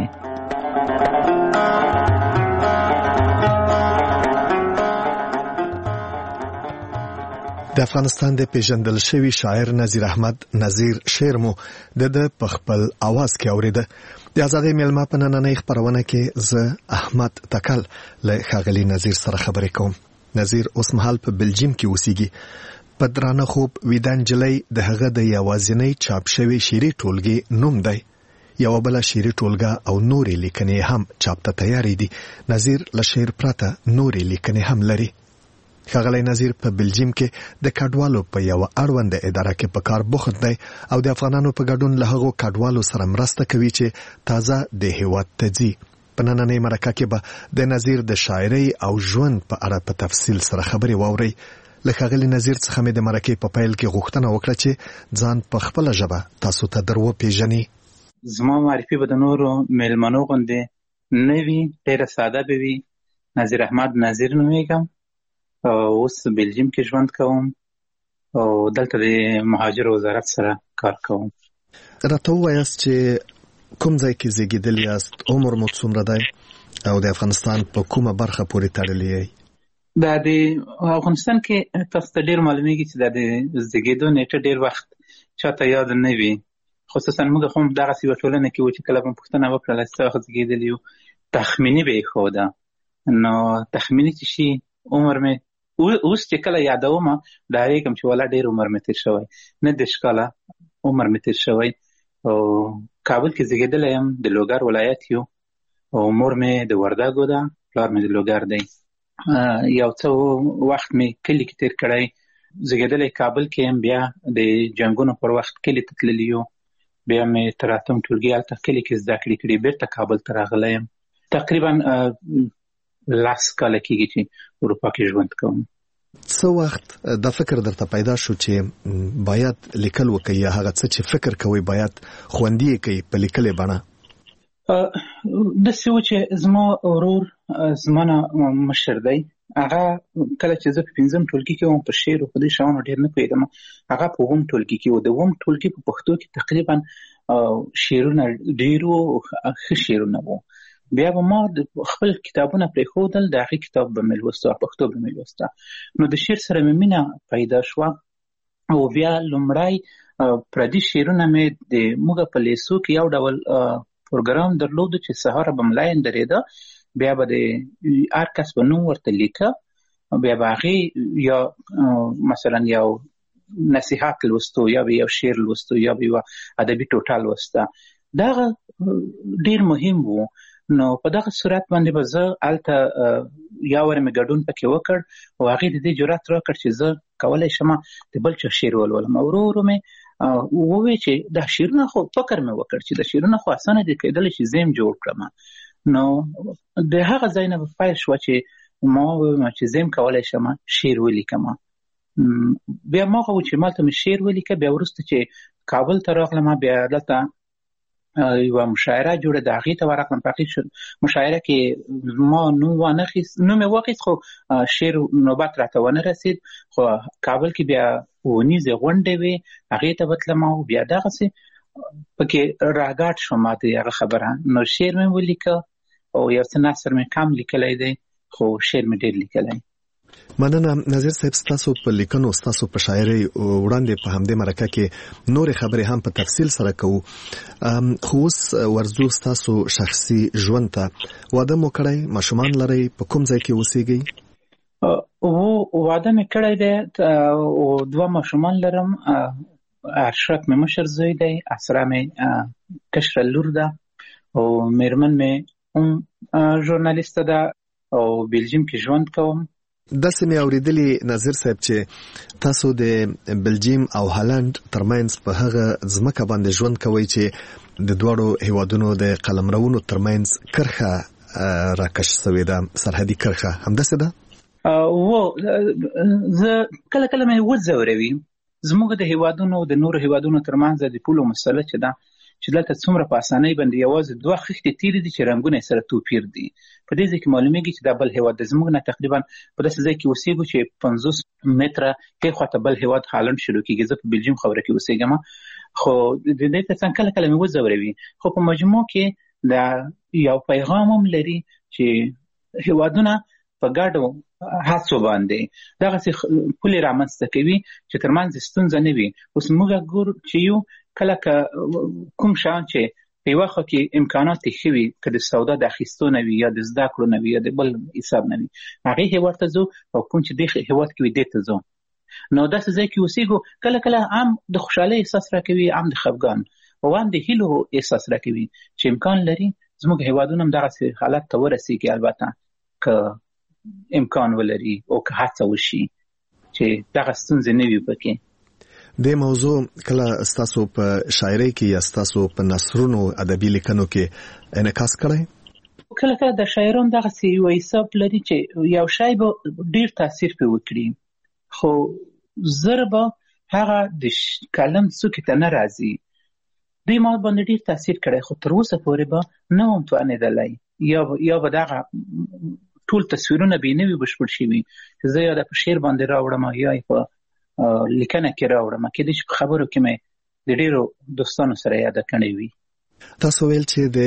د افغانستان د پیژندل شوی شاعر نظیر احمد نظیر شعر مو د په خپل आवाज کې اوریده د آزادۍ میلمه په نننۍ خبرونه کې زه احمد تکل له ښاغلي نظیر سره خبرې کوم نظیر اوس مهال په بلجیم کې اوسېږي په درانه خوب ویدان جلۍ د هغه د یوازینۍ چاپ شوی شعري ټولګي نوم دی یو بل شعري ټولګه او نورې لیکنې هم چاپ ته تیارې دي نظیر له شعر پرته نورې لیکنې هم لري ښاغلی نظیر په بلجیم کې د کډوالو په یو اړونده اداره کې په کار بوخت دی او د افغانانو په ګډون له هغو کډوالو سره مرسته کوي چې تازه د هیواد ته ځي په نننۍ مرکه کې به د نظیر د شاعرۍ او ژوند په اړه په تفصیل سره خبرې واورئ له ښاغلي نظیر څخه مې د مرکې په پیل کې غوښتنه وکړه چې ځان په خپله ژبه تاسو ته در وپېژني زما معرفي به د نورو میلمنو غوندې نه وي ډېره ساده به وي نظیر احمد نظیر نومیږم اوس بلجیم کې ژوند کوم او دلته د مهاجر وزارت سره کار کوم راته ووایاست چې کوم ځای کې زیږېدلي یاست عمر مو څومره دی او د افغانستان په کومه برخه پورې تړلی یئ دا د افغانستان کې تاسو ته ډېر معلومیږي چې دا د زیږېدو نیټه ډېر وخت چاته یاد نه وي خصوصا موږ هم دغسې یوه ټولنه کې وو چې کله به پوښتنه وکړله څه وخت زیږېدلي یو تخمیني به یې ښوده نو تخمیني چې شي عمر مې اوس چې کله یادوم ډارېږم چې والا ډېر عمر مې تېر شوی نه 10 کاله عمر مې تېر شوی او کابل کې زیږېدلی یم د لوګر ولایت یو او مور مې د وردګو ده پلار مې د لوګر دی یو څه وخت مې کلي کې تېر کړی زیږېدلی کابل کې یم بیا د جنګونو پر وخت کلي ته تللی یو بیا مې تر 8م ټولګي هلته کلي کې زده کړې کړي بیرته کابل ته راغلی یم تقریبا 10 کاله کېږي چې اروپا کې ژوند کوم څه وخت دا فکر درته پیدا شو چې باید لیکل وکړئ یا هغه څه چې فکر کوئ باید خوندي یې کړئ په لیکلې بڼه داسې و چې زما ورور زما نه مشر دی هغه کله چې زه په 5م ټولګي کې وم په شعر او په دې شیانو ډېر نه پوهېدم هغه په 2م ټولګي کې و د 2م ټولګي په پښتو کې تقریبا شعرونه ډېر وو ښه شعرونه وو بیا به ما خپل کتابونه پرېښودل د هغې کتاب به مې لوسته پښتو به مې لوسته نو د شعر سره مې مینه پیدا شوه او بیا لومړی پردي شعرونه مې د موږ په لیسو کې یو ډول پروګرام درلودو چې سهار به ملاین درېده بیا به د هر کس به نوم ورته لیکه بیا به هغې یا مثلا یو نصیحت لوستو یا به یو شعر لوستو یا به یو ادبي ټوټه لوسته دغه ډیر مهم وو. نو په دغه صورت باندې به زه هلته یا ور مې ګډون پکې وکړ او هغې د دې جرأت راکړ چې زه کولی شم د بل چا شعر ولولم. ورو ورو مې ووی چې دا شعرونه خو فکر مې وکړ چې دا شعرونه خو اسانه دي کېدلی چې زه یې جوړ کړم. نو د هغه ځای نه پیل شوه چې ما وویم چې زه هم کولی شم شعر ولیکم. بیا ما هغه چې مالته مې شعر ولیکه. بیا وروسته چې کابل ته راغلم بیا دلته یوه مشاعره جوړه د هغې ته ورغلم. په هغې مشاعره کې ما نوم مې واخیست خو شعر نوبت راته ونه رسید. خو کابل کې بیا ونیزې غونډې وې هغې ته بتلم او بیا دغسې پکې راګاډ شوم د هغه خبره. نو شعر مې ولیکه او یو څه نثر مې کم لیکلی دی خو شعر مې ډېر لیکلی. مننه نظیر صاحب، ستاسو په لیکنو ستاسو په شاعرۍ وړاندې په همدې مرکه کې نورې خبرې هم په تفصیل سره کوو. خو اوس ورځو ستاسو شخصي ژوند ته. واده مو کړی، ماشومان لرئ، په کوم ځای کې اوسېږئ؟ واده مې کړی دی او 2 ماشومان لرم. اشرف مې مشر زوی دی، اسرا مې کشره لور ده او میرمن مې ژورنالیسته ده او بلجیم کې ژوند کوم. داسې مې اورېدلي نظیر صاحب چې تاسو د بلجیم او هالند ترمنځ په هغه ځمکه باندې ژوند کوئ چې د دواړو هیوادونو د قلمرونو ترمنځ کرښه راکش شوې ده، سرحدي کرښه. همداسې ده؟ زه کله کله مې وځوروي زموږ د هیوادونو د نورو هیوادونو ترمنځ د پولو مسله چې ده چې دلته څومره په اسانۍ باندې یوازې 2 خښتې تیرې دي چې رنګونه یې سره توپیر دي. په دې ځای کې معلومیږي چې دا بل هیواد د زموږ نه تقریبا په داسې ځای کې اوسېږو چې 50 متره ښې خواته بل هیواد هالند شروع کېږي. زه په بلجیم خبره کې اوسېږم خو د دې تر څنګ کله کله مې وځوروي. خو په مجموع کې دا یو پیغام هم لري چې هیوادونه په ګډو هڅو باندې دغسې پولې رامنځته کوي چې ترمنځ ستونزه نه وي. اوس موږ ګورو چې یو کله کوم شیان چې په یوه خوا کې امکانات یې ښه وي، که د سودا د اخیستو نه وي یا د زده کړو نه وي یا د بل حساب نه وي، هغې هیواد ته ځو او کوم چې دې هیواد کې وي دې ته ځو. نو داسې ځای کې اوسېږو کله کله هم د خوشحالۍ احساس راکوي، هم د خفګان او هم د هیلو احساس راکوي چې امکان لري زموږ هیوادونه هم دغسې حالت ته ورسېږي. البته که امکان ولري او که هڅه وشي چې دغه ستونزې نه وي پکې. د موضوع کله ستاسو په شاعرۍ کې یا ستاسو په نثرونو ادبي لیکنو کې انعکاس کړی؟ کله کله د شاعرانو دغسې یو حساب لري چې یو شی به ډېر تاثیر پرې وکړي خو زر به هغه د کلم څوکې ته نه راځي. دوی ما باندې ډېر تاثیر کړی خو تر اوسه پورې به نه وم توانېدلی یا به دغه ټول تصویرونه به یې نه وي بشپړ شوي چې زه یا د په شعر باندې راوړم یا یې په لیکنه کې راوړم. کېدای شي په خبرو کې مې د ډېرو دوستانو سره یاده کړې وي. تاسو ویل چې د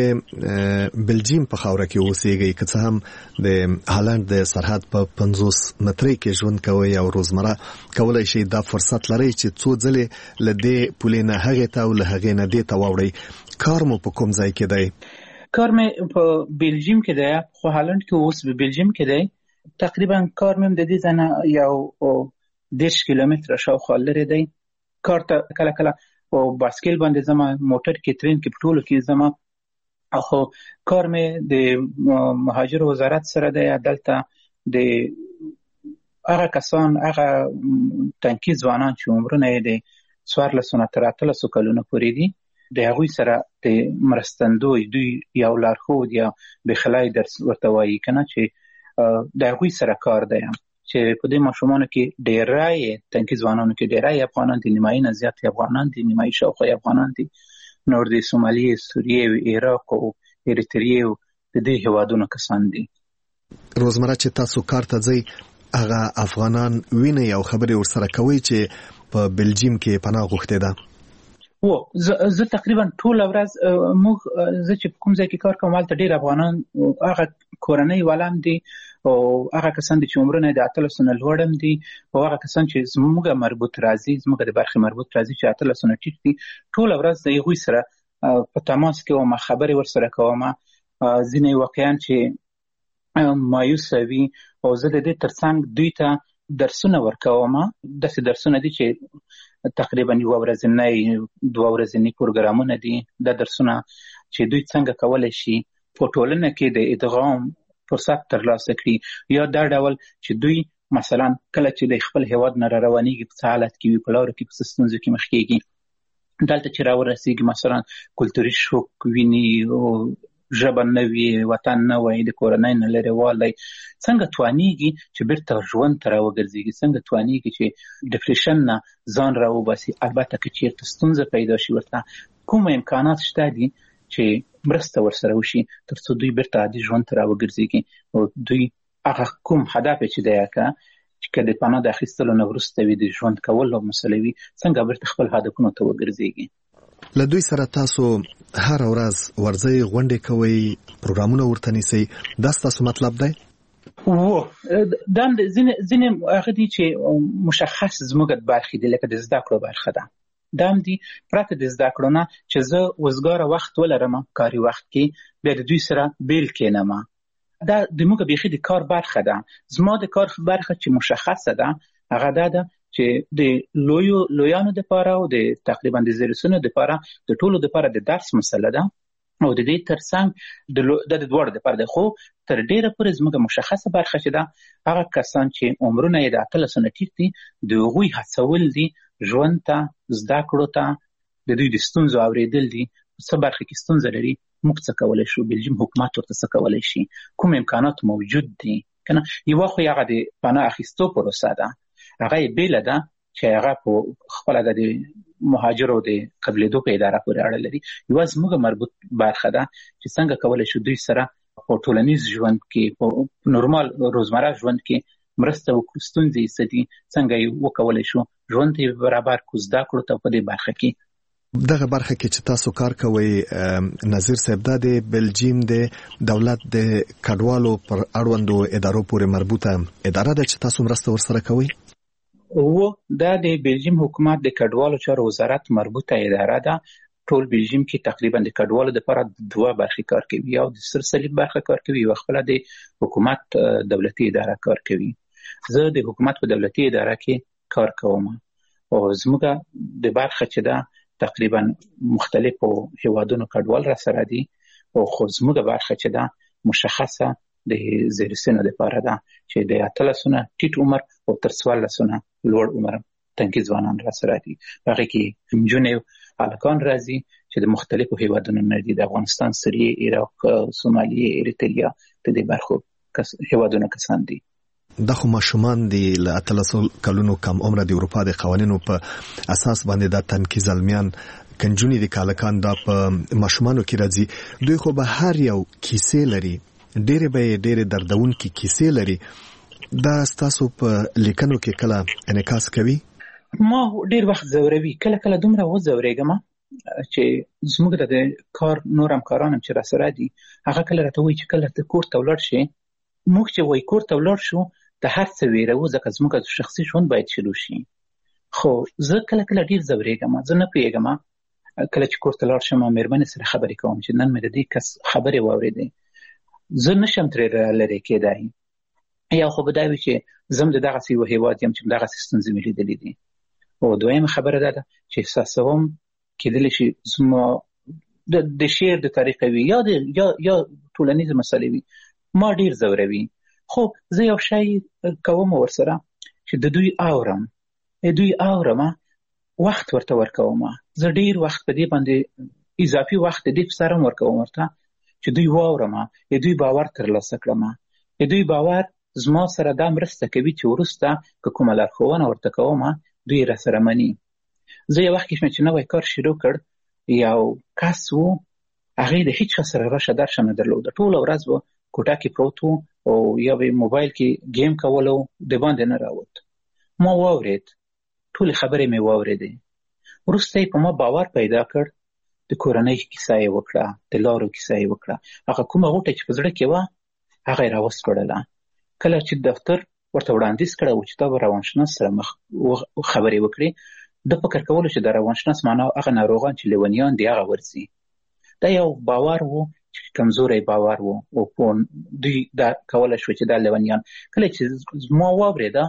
بلجیم په خاوره کې اوسېږئ، که څه هم د هالند د سرحد په 50 مترۍ کې ژوند کوئ او روزمره کولی شئ دا فرصت لرئ چې څو ځلې له دې پولې نه هغې ته او له هغې نه دې ته واوړئ. کار مو په کوم ځای کې دی؟ کار مې په بلجیم کې دی، خو هالند کې اوس په بلجیم کې دی. تقریبا کار مې د دې ځای نه یو 10 کیلومتره شاوخوا لرې دی. کار ته کله کله په باسکل باندې ځمه، موټر کې، ترین کې، په ټولو کې ځمه. خو کار مې د مهاجرو وزارت سره دی. دلته د هغه کسان، هغه تنکي ځوانان چې عمرونه یې د 14 نه تر 18 کلونو پورې دي، د هغوی سره د مرستندوی دوی یو لارښود یا بخلای درس ورته وایي که نه، چې د هغوی سره کار دی چې په دې ماشومانو کې ډېری تنکي ځوانانو کې ډېری افغانان دي، نیمایي نه زیات افغانان دي، نیمایي شاوخوا افغانان دي، نور د سومالیې، سوریې، عراق او اریتریې د دې هیوادونو کسان دي. روزمره چې تاسو کار ته ځئ هغه افغانان وینئ او خبرې ورسره کوئ چې په بلجیم کې پناه غوښتې ده؟ زه تقریبا ټوله ورځ زه چې په کوم ځای کې کار کوم هلته ډېر افغانان هغه کورنۍ ولم دي او هغه کسان دي چې عمرونه د 18 نه لوړ هم دي او هغه کسان چې زموږ مربوط راځي، زموږ د برخې مربوط راځي چې 18 نه ټیټ دي. ټوله ورځ د هغوی سره په تماس کې وم، خبرې ورسره کوم. ځینې واقعا چې مایوسه وي او زه د دې ترڅنګ دوی ته درسونه ورکوم. داسې درسونه دي چې تقریبا 1 ورځنی 2 ورځنی پروګرامونه دي. دا درسونه چې دوی څنګه کولی شي په ټولنه کې د ادغام فرصت ترلاسه کړي، یا دا ډول چې دوی مثلا کله چې د خپل هیواد نه روانېږي په څه حالت کې وي، په لارو کې په څه ستونزو کې مخ کېږي، دلته چې راورسېږي مثلا کلتوري شوک ویني، ژبه نه وي، وطن نه وي، د کورنۍ نه لرې والی، څنګه توانېږي چې بیرته ژوند ته راوګرځېږي، څنګه توانېږي چې ډپریشن نه ځان راوباسي. البته که چېرته ستونزه پیدا شي ورته کوم امکانات شته دي چې مرسته ورسره وشي تر څو دوی بیرته عادي ژوند ته راوګرځېږي او دوی هغه کوم هدف چې دی چې که د پناه د اخیستلو نه وروسته وي د ژوند کولو مسله وي، څنګه بیرته خپل هدفونو ته وګرځېږي. له دوی سره تاسو هر ورځ ورځي غونډې کوئ، پروګرامونه ورته نیسئ، دا ستاسو مطلب دی؟ دا ځینې هغه دي چې مشخص زموږ برخې دي، لکه د زده کړو برخه ده. دا هم دي پرته د زده کړو نه چې زه وزګاره وخت ولرم کاري وخت کې بیا د دوی سره بیل کېنم. دا د موږ بیخي د کار برخه ده. زما د کار برخه چې مشخصه ده هغه دا ده چې د لویانو دپاره او د تقریبا د زیرسونو دپاره د ټولو دپاره د درس مسله ده او د دې ترڅنګ د دواړو دپاره ده. خو تر ډیره پورې زموږ مشخصه برخه چې ده هغه کسان چې عمرونه یې د 18 نه ټیټ دي د هغوی هڅول دي ژوند ته، زده کړو ته، د دوی د ستونزو اورېدل دي. څه برخه کې ستونزه لري موږ څه کولی شو، بلجیم حکومت ورته څه کولی شي، کوم امکانات موجود دي کنه. یوه خو هغه د پناه اخیستو پروسه ده، هغه یې بیله ده چې هغه په خپله د مهاجرو د قبلېدو په اداره پورې اړه لري. یوه زموږ مربوط برخه ده چې څنګه کولی شو دوی سره په ټولنیز ژوند کې، په نورمال روزمره ژوند کې مرسته وکړو، ستونزې یې څه دي، څنګه یې وکولی شو ژوند ته یې برابر کړو، زده کړو ته په دې برخه کې. دغه برخه کې چې تاسو کار کوئ نظیر صاحب، دا د بلجیم د دولت د کډوالو پر اړوندو ادارو پورې مربوطه اداره ده چې تاسو مرسته ورسره کوئ؟ دا د بلجیم حکومت د کډوالو چارو وزارت مربوطه اداره ده. ټول بلجیم کې تقریبا د کډوالو لپاره 2 برخې کار کوي، او د سر صلیب برخه کار کوي او خپل د حکومت دولتي اداره کار کوي. زه د حکومت په دولتي اداره کې کار کوم او زموږ د برخه چې ده تقریبا مختلفو هیوادونو کډوال را سره دي او خو زموږ برخه چې ده مشخصه د زیرسینو لپاره ده چې د 18 نه ټیټ عمر او تر 14 نه لوړ عمر تنکي ځوانان را سره دي. هغه کې نجونې هلکان راځي چې د مختلفو هیوادونو نه دي، د افغانستان، سوریې، عراق، سومالیې، اریتریا، د دې برخو هیوادونو کسان دي. دا خو ماشومان دي له 18 کلونو کم عمره د اروپا د قوانینو په اساس باندې دا تنکي زلمیان کنجونی دي کالکان دا په ماشومانو کې راځي. دوی خو به هر یو کیسې لري، ډېرې دردونکې کیسې لري. دا ستاسو په لیکنو کې کله انعکاس کوي؟ ما ډېر وخت ځوروي، کله کله دومره وځورېږم چې زموږ د کار نور همکاران هم چې را سره دي هغه کله راته وایي چې کله ته کور ته ولاړ شې، موږ چې وایي کور ته ولاړ شو د هر څه ویرو ځکه زموږ شخصي ژوند باید شروع شي. خو زه کله ډېر ځورېږم، زه نه پوهېږم کله چې کور ته لاړ شم مېرمنې سره خبرې کوم چې نن مې د دې کس خبرې واورېدې، زه نشم ترې لرې کېدای. یا خو به دا وي چې زه هم د دغسې یو هېواد یم چې دغسې ستونزې مې لیدلې دي. او دویمه خبره دا ده چې احساسوم کېدلی شي زما د شعر د طریقه وي یا ټولنیزه مسلې وي ما ډېر ځوروي. خو زه یو شی کوم ورسره چې د دوی اورم وخت ورته ورکوم. زه ډېر وخت په دې باندې اضافي وخت د دې په سره ورکوم ورته چې دوی واورم، دوی باور ترلاسه کړم، دوی باور زما سره دا مرسته کوي چې وروسته که کومه لارښوونه ورته کوم دوی را سره مني. زه یو وخت کې چې نوی کار شروع کړ، یو کس و هغې د هیچ څه سره راشه درشه نه درلوده، ټوله ورځ به کوټه کې پروت و او یا به موبایل کې ګیم کولو، د باندې نه راوت. ما واورېد، ټولې خبرې مې واورېدې. وروسته یې په ما باور پیدا کړ، د کورنۍ کیسه یې وکړه، د لارو کیسه یې وکړه، هغه کومه غوټه چې په زړه کې وه هغه یې راوسپړله. کله چې دفتر ورته وړاندیز کړی و چې تا به روانشناس سره خبرې وکړي، د فکر کولو چې د روانشناس معنا هغه ناروغان چې لیونیان دي هغه ورځي. دا یو باور و چې کمزوری باور و او دوی دا کولی شو چې دا لیونیان. کله چې ما واورېده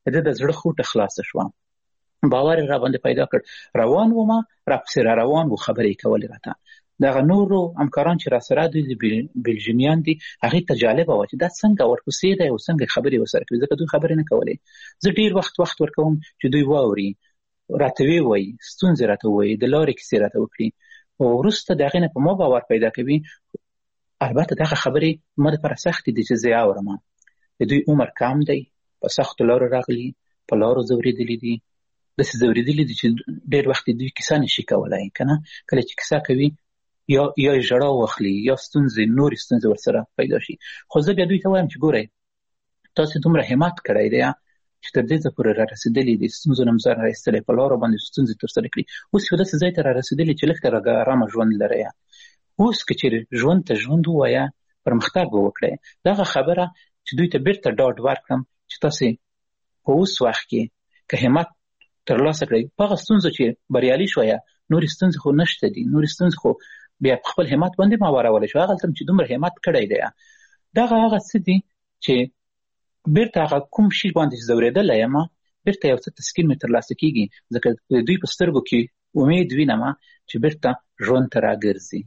د زړه خوټه خلاصه شوه، باور را باندې پیدا کړ. روان وم راپسې را روان و، خبرې کولې راته. دغه نورو همکاران چې را سره دي بلجیمیان دي، هغې ته جالبه وه چې دا څنګه ورپسې دی او څنګه خبرې ورسره کوي، ځکه دوی خبرې نه کولې. زه ډېر وخت ورکوم چې دوی واوري، راته ووایي، ستونزې راته ووایي، د لارې کیسې راته وکړي، او وروسته د هغې نه په ما باور پیدا کوي. البته دغه خبرې ما دپاره سختې دي چې زه یې اورم. د دوی عمر کم دی، په سختو لارو راغلي، په لارو ځورېدلي دي، داسې ځورېدلي دي چې ډېر وخت دوی کیسه نشي کولی، که نه، کله چې کیسه کوي یا یې ژړا واخلي یا نورې ستونزې ورسره پیدا شي. خو زه بیا دوی ته وایم چې ګورئ، تاسې دومره همت کړی دی چې تر دې ځایه پورې را رسېدلي دي، ستونزو نه ځان را ایستلی، په لارو باندې ستونزې ترسره کړي، اوس یو داسې ځای ته را رسېدلي چې لږ تر ارامه ژوند لرئ. اوس که چېرې ژوند ته ژوند ووایه، پرمختګ به وکړئ. دغه خبره چې دوی ته بیرته ډاډ ورکړم چې تاسې په اوس وخت کې که همت ترلاسه کړئ، په هغه ستونزو چې بریالي شویه، نورې ستونزې خو نشته دي، نورې ستونزې خو بیا په خپل همت باندې ما وارولی شو. هغلته چې دومره همت کړی دی، دغه هغه څه دي چې بیرته هغه کوم شي باندې چې ځورېدلی یم، بیرته یو څه تسکین مې ترلاسه کېږي، ځکه د دوی په سترګو کې امید وینم چې بیرته ژوند ته راګرځي.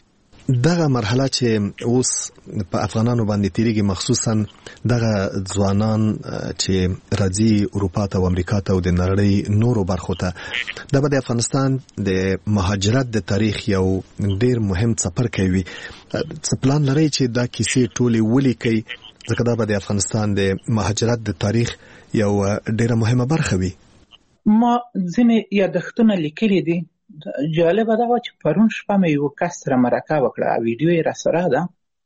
دغه مرحله چې اوس په افغانانو باندې تیریږي، مخصوصا دغه ځوانان چې راځي اروپا ته او امریکا ته او د نړۍ نورو برخو ته، دا به د افغانستان د مهاجرت د تاریخ یو ډیر مهم څپرکی وي. څه پلان لرئ چې دا کیسې ټولې ولیکئ، ځکه دا به د افغانستان د مهاجرت د تاریخ یو ډیره مهمه برخه وي؟ ما ځینې یادښتونه لیکلي دي. جالبه دا وه چې پرون شپه مې یو کس سره مرکه وکړه، ویډیو یې را سره ده،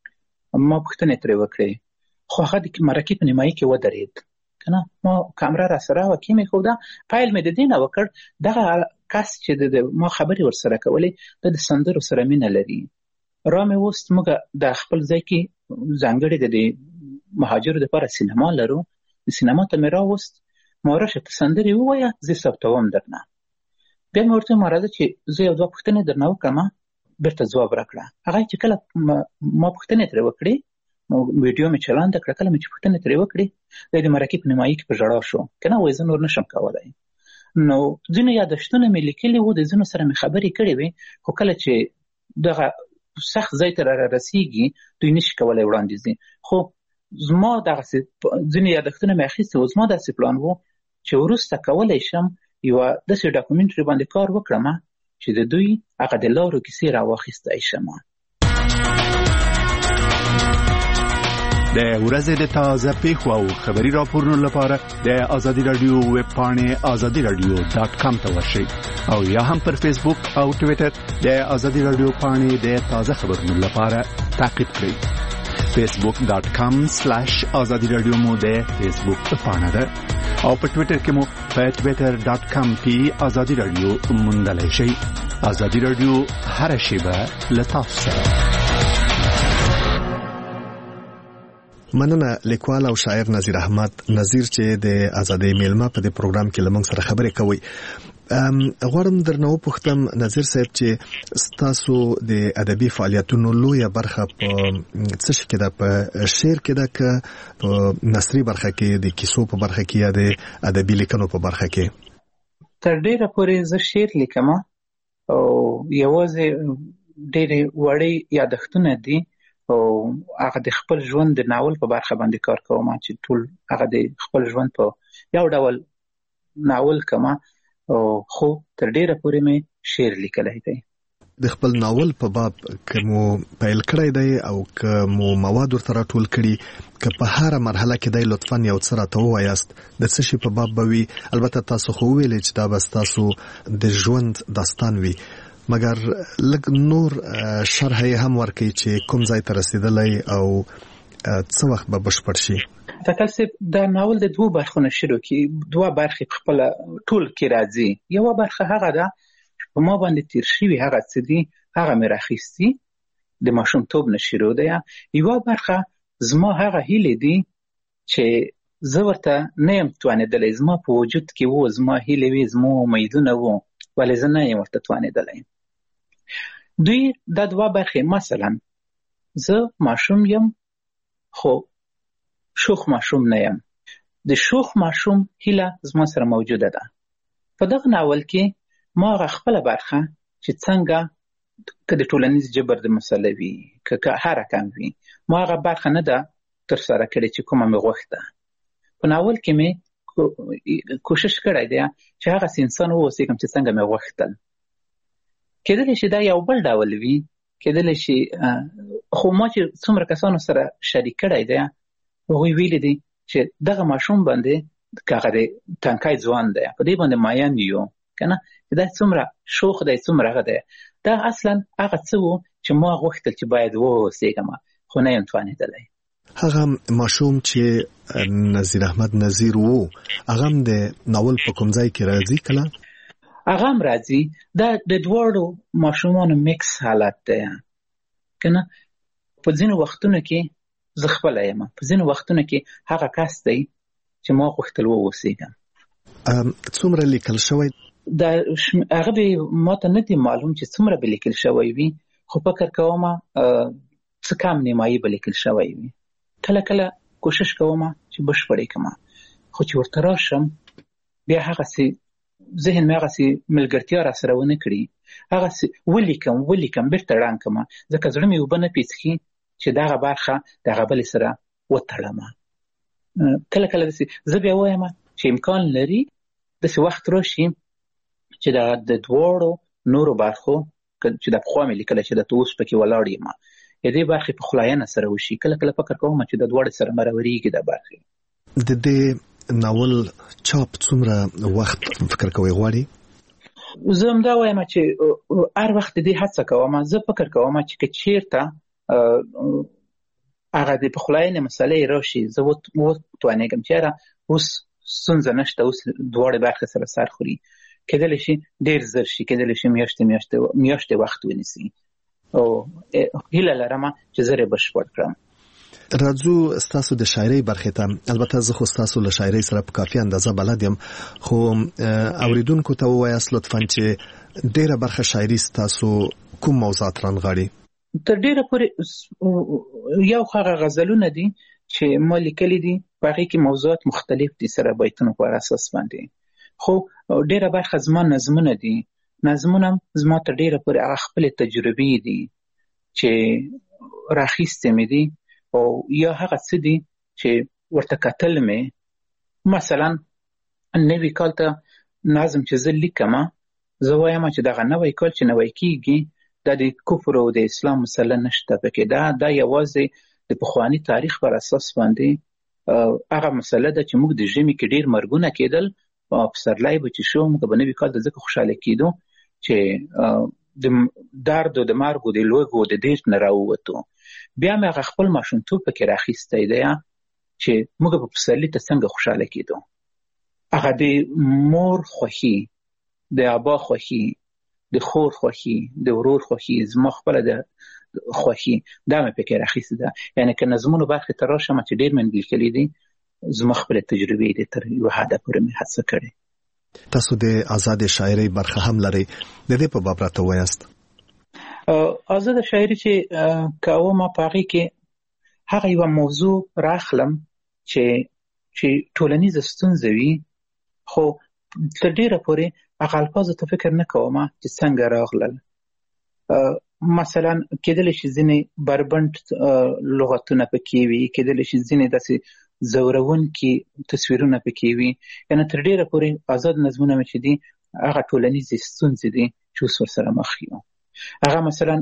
ما پوښتنې ترې وکړې، خو هغه د مرکې په نیمایي کې ودرېد، که نه، ما کامره را سره وه، کې مې ښوده، پیل مې د دې نه وکړ. دغه کس چې ما خبرې ورسره کولې، دا د سندرو سره مینه لري. را مې وست، موږ د خپل ځای کې ځانګړې د مهاجرو دپاره سینما لرو، د سینما ته مې راوست، ما راشه ته سندرې ووایه، زه ثبتوم درنه. بیا مې ورته راځه چې زه یو دوه پوښتنې درنه وکړم، بیرته ځواب راکړه. هغه چې کله ما پوښتنې ترې وکړې، ویډیو مې چلانده کړه، کله مې چې پوښتنې ترې وکړې، دی د مرکې په نیمایي کې په ژړا شو، که نه، وایي زه نور نشم کولی. نو ځینې یادښتونه مې لیکلي وو، د ځینو سره مې خبرې کړې وې، خو کله چې دغه سخت ځای ته را رسېږي، دوی نشي کولی وړاندې ځي. خو زما دغسې ځینې یادښتونه مې اخیستي وو، زما داسې پلان وو چې وروسته کولی شم یوه داسې ډاکومنټري باندې کار وکړم چې د دوی هغه د لارو کیسې راواخیستی شم. د ورځې د تازه پیښو او خبري راپورونو لپاره د آزادي رادیو ویب پاڼې azadiradio.com ته ورشئ، او یا هم پر فیسبوک او ټویټر د آزادي رادیو پاڼې د تازه خبرونو لپاره تعقیب کړئ. facebook.com/azadiradio مو د فیسبوک پاڼه ده، او په ټویټر کې مو په twitter.com کې آزادي رادیو موندلی شئ. آزادي رادیو هر شیبه له تاسو سره. مننه لیکوال او شاعر نظیر احمد نظیر چې د آزادۍ میلمه په دې پروګرام کې لمونږ سره خبرې کوي. غواړم درنه وپوښتم نظیر صاحب چې ستاسو د ادبي فعالیتونو لویه برخه په څه شي کې ده؟ په شعر کې ده که په نثري برخه کې، د کیسو په برخه کې، یا د ادبي لیکنو په برخه کې؟ تر ډیره پورې زه شعر لیکم، او یوازې ډېرې وړې یادښتونه دي، او هغه د خپل ژوند د ناول په برخه باندې کار کوم، چې ټول هغه د خپل ژوند په یو ډول ناول کوم، خو تر ډیره پورې مې شعر لیکلی دی. د خپل ناول په باب که مو پیل کړی دی او که مو مواد ورته راټول کړي، که په هره مرحله کې دی لطفاً یو څه راته ووایاست، د څه شي په باب به وي؟ البته تاسو خو وویلې چې دا به ستاسو د ژوند داستان وي، مګر لږ نور شرح یې هم ورکړئ چې کوم ځای ته رسېدلی او څه وخت به بشپړ شي. تکل صاحب، دا ناول د دوه برخو نه شروع کی، دوه برخې په خپله ټول کې راځي. یوه برخه هغه ده چې په ما باندې تیر شوي هغه څه دي، هغه مې راخیستي، د ماشومتوب نه شروع دی. یوه برخه زما هغه هیلې دي چې زه ورته نه یم توانېدلی، زما په وجود کې وو، زما هیلې وې، زما امیدونه وو، ولې زه نه یم ورته توانېدلی. دوی دا دوه برخې، مثلا زه ماشوم یم، خو شوخ ماشوم نه یم. د شوخ ماشوم هیله زما سره موجوده ده. په دغه ناول کې ما هغه خپله برخه چې څنګه که د ټولنیز جبر د مسله وي که هر رقم وي ما هغه برخه نه ده ترسره کړې چې کومه مې غوښته. په ناول کې مې کوشش کړی دی چې هغسې انسان واوسېږم چې څنګه مې غوښتل. کېدلی شي دا یو بل ډول وي، کېدلی شي خو ما چې څومره کسانو سره شریک کړی دی هغوی ویلي دي چې دغه ماشوم باندې که هغه دی تنکی ځوان دی په دې باندې ماین یو که نه چې دا څومره شوخ دی څومره هغه دی. دا اصلا هغه څه و چې ما غوښتل چې باید واوسېږم خو نه یم توانېدلی. هغه ماشوم چې نذیر احمد نذیر وو هغه هم د ناول په کوم ځای کې راځي کله؟ هغه هم راځي. دا د دواړو ماشومانو میکس حالت دی که نه. په ځینو وختونو کې زه خپله یم، په ځینو وختونو کې هغه کس دی چې ما غوښتل واوسېږم. څومره لیکل شوی؟ هغه به ما ته نه دی معلوم چې څومره به لیکل شوی وي، خو فکر کوم څه کم نیمایي به لیکل شوی وي. کله کله کوشش کوم چې بشپړې کړم، خو چې ورته راشم بیا هغسې ذهن مې هغسې ملګرتیا را سره ونه کړي، هغسې ولیکم بیرته ړنګ کړم، ځکه زړه مې اوبه نه پیڅکي چې دغه برخه د هغه بلې سره وتړم. کله کله داسې زه بیا وایم چې امکان لري داسې وخت راشي چې د دواړو نورو برخو چې د پخوا مې لیکله چې د اوس پکې ولاړ یم د دې برخې په خلاینه سره وشي. کله کله فکر کوم چې د دواړو سره برابرېږي د برخې. د دې ناول چاپ څومره وخت فکر کوئ غواړي؟ زه همدا وایم چې هر وخت د دې هڅه کوم. زه فکر کوم چې که چېرته هغه د پخلاینې مسلې راشي زه وتوانېږم چې یاره اوس ستونزه نشته، اوس دواړې برخې سره سر خوري، کېدلی شي ډېر زر شي، کېدلی شي میاشتې وخت ونیسي او هیله لرم چې زه یې بشپړ کړم. راځو ستاسو د شاعرۍ برخې ته. البته زه خو ستاسو له شاعرۍ سره په کافي اندازه بلد یم، خو اوریدونکو ته ووایاست لطفاً چې ډېره برخه شاعري ستاسو کوم موضوعات رانغاړي؟ تر ډېره پورې یو هغه غزلونه دي چې ما لیکلي دي، په هغې کې موضوعات مختلف دي سره بیتونو پر اساس باندې، خو ډېره برخه زما نظمونه دي. نظمونه هم زما تر ډېره پورې هغه خپلې تجربې دي چې راخیستې مې دي او یا هغه څه دي چې ورته کتل مې. مثلا نوي کال ته نظم چې زه لیکم زه وایم چې دغه نوی کال چې نوی کېږي دا د کفر او د اسلام مسله نشته پکې، دا یوازې د پخواني تاریخ پر اساس باندې هغه مسله ده چې موږ د ژمي کې ډېر مرګونه کېدل او پسرلی به چې شو موږ به نوي کال ته ځکه خوشحاله کېدو چې د درد او د مرګ او د لوږو او د دېرت نه راووتو. بیا مې هغه خپل ماشومتوب پکې راخیستی دی چې موږ به پسرلي ته څنګه خوشحاله کېدو. هغه د مور خوښي، د ابا خوښي، د خور خوښي، د ورور خوښي، زما خپله د خوښي دا مې پکې راخیستې ده. یعنې که نظمونو برخې ته راشم چې ډېر مې لیکلي دي زما خپلې تجربې دي تر یو حده پورې مې هڅه کړې. تاسو د آزاد شاعرۍ برخه هم لرئ، د دې په باب راته ووایاست. آزاد شاعري چې کوم په هغې کې هغه یوه موضوع راخلم چې ټولنیزه ستونزه وي، خو تر ډېره پورې هغه الفاظو ته فکر نه کوم چې څنګه راغلل. مثلا کېدلی شي ځینې بربنډ لغتونه پکې وي، کېدلی شي ځینې داسې ځورونکي تصویرونه پکې وي. یعنې تر ډېره پورې آزاد نظمونه مې چې دي هغه ټولنیزې ستونزې دي چې اوس ورسره مخ یو. هغه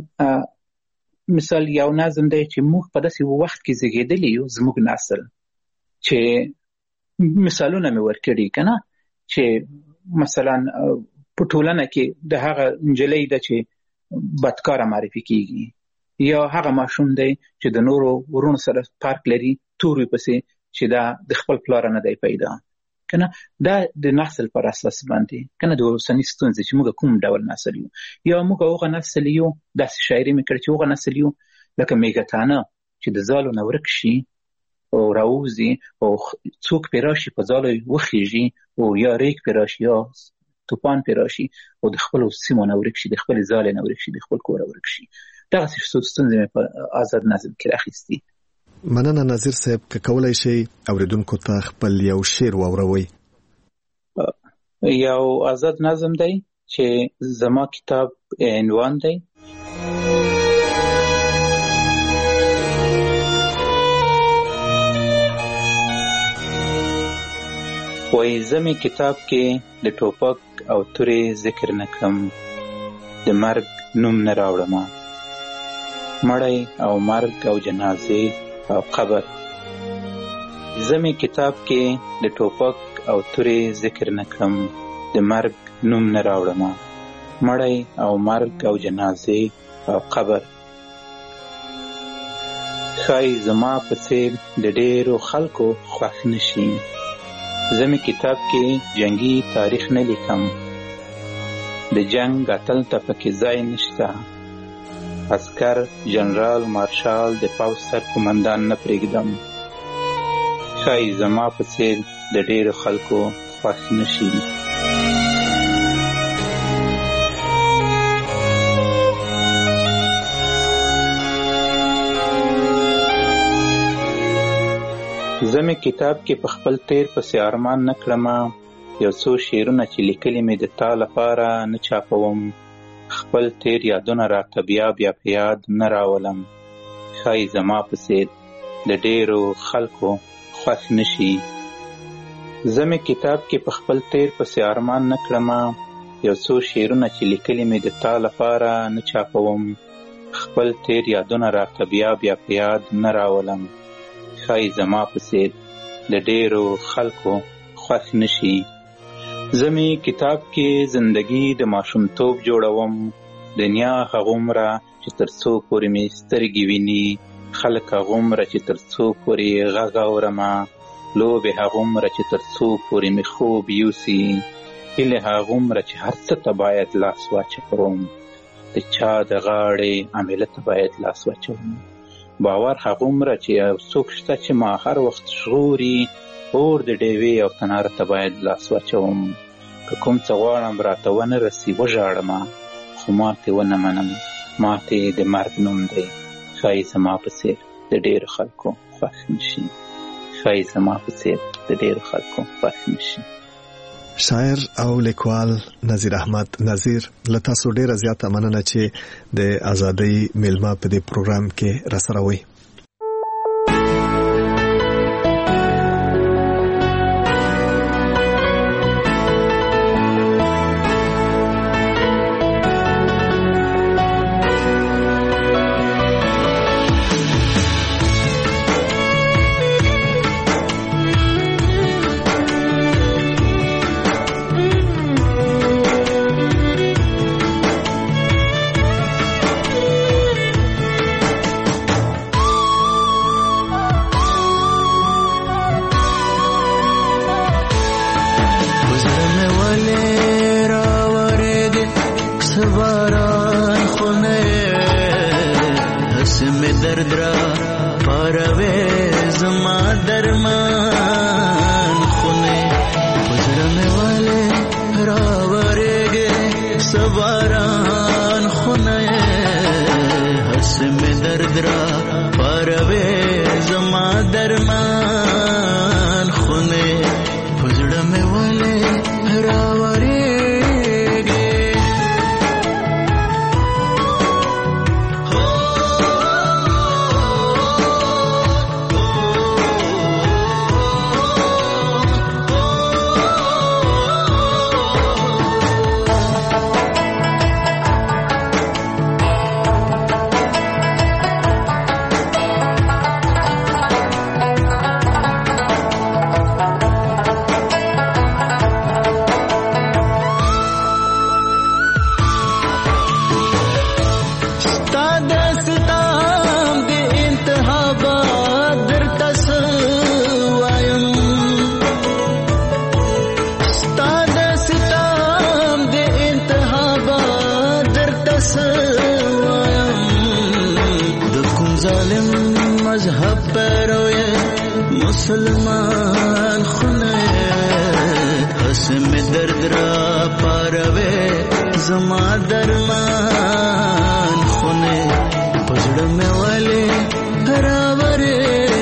مثال یو نظم دی چې موږ په داسې وخت کې زیږېدلي یو، زموږ نسل چې مثالونه مې ورکړي که نه، چې مثلا په ټولنه کې د هغه نجلۍ ده چې بدکاره معرفي کېږي، یا هغه ماشوم دی چې د نورو ورونو سره فرق لري تور وي پسې چې دا د خپل پلاره نه دی پیدا که نه. دا د نسل پر اساس باندې که نه د اوسني ستونزې چې موږ کوم ډول نسل یو، یا موږ هغه نسل یو داسې شاعري مې کړې چې هغه نسل یو لکه میږتانه چې د ځالو نه ورک شي او راوځي او څوک پې راشي په ځالو وخیږي او یا ریګ پې راشي یا توپان پې راشي او د خپلو سیمو نه ورک شي، د خپلې ځالې نه ورک شي، د خپل کوره ورک شي. دغسې ستونزې مې په آزاد نظم کې راخیستي. مننه نظیر صاحب، که کولای شي اوریدونکو ته خپل یو شعر واوروي. یو آزاد نظم دی چې زما کتاب عنوان دی. وای زمي کتاب کې د ټوپک او تورې ذکر نکړم، د مرګ نوم نه راوړم، مړی او مرګ او جنازې او قبر. زمي کتاب کې د ټوپک او تورې ذکر نکړم، د مرګ نوم نه راوړم، مړی او مرګ او جنازې او قبر. ښایي زما په څېر د ډېرو خلکو خوښ نشي. زمي کتاب کې جنگي تاریخ نه لیکم، د جنگ اتل ته پکې ځای نشته. عسکر جنرال مارشال د پوځ سر قومندان نه پرېږدم. ښایي زما په څېر د ډېرو خلکو خوښ نشي. زمي کتاب کې په خپل تیر پسې ارمان نه کړم، یو څو شعرونه چې لیکلي مې د تا لپاره نه چاپوم. خپل تیر یادونه راته بیا بیا په یاد نه راولم. ښایي زما په څېر د ډېرو خلکو خوښ نشي. زمي کتاب کې په خپل تیر پسې ارمان نه کړم، یو څو شعرونه چې لیکلي مې د تا لپاره نه چاپوم. خپل تیر یادونه راته بیا بیا په یاد نه راولم. ښایي زما په څېر د ډېرو خلکو خوښ نشي. زمي کتاب کې زندگی د ماشومتوب جوړوم، دنیا هغومره چې تر څو پورې مې سترګې ویني، خلک هغومره چې تر څو پورې غږ اورمه، لوبې هغومره چې تر څو پورې مې خوب یوسي، هیلې هغومره چې هر څه ته باید لاس واچوم، د چا د غاړې عمله ته باید لاس واچوم. باور هغومره چې یو څوک شته چې ما هر وخت ژغوري، اور د ډیوې او تناره ته باید لاس واچوم. که کوم څه غواړم راته ونه رسي وژاړم، خو ماتې ونه منم، ماتې د مرګ نوم دی. ښایي زما په څېر د ډېرو خلکو خوښ نشي. ښایي زما په څېر د ډېرو خلکو خوښ نشي. شاعر او لیکوال نظیر احمد نظیر، له تاسو ډیره زیاته مننه چې د ازادۍ میلمه په دې پروګرام کې راسره وئ. مسلمان خونه حسم درد را پاروے زما درمان خونه پزړه مې والے راوره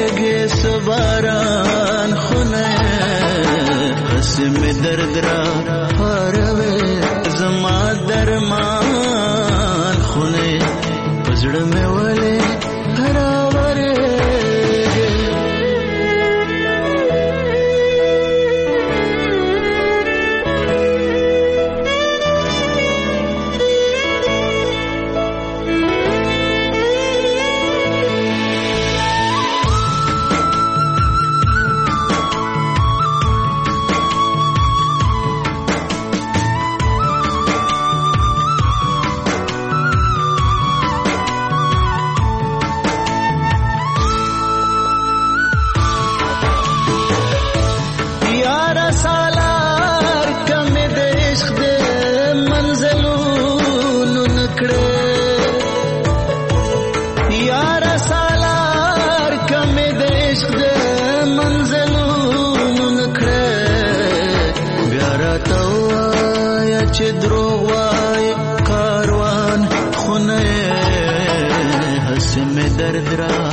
د منزلونو نکړه بیا راته وایه چې دروغ وایې کاروان خونه هسې مې درد را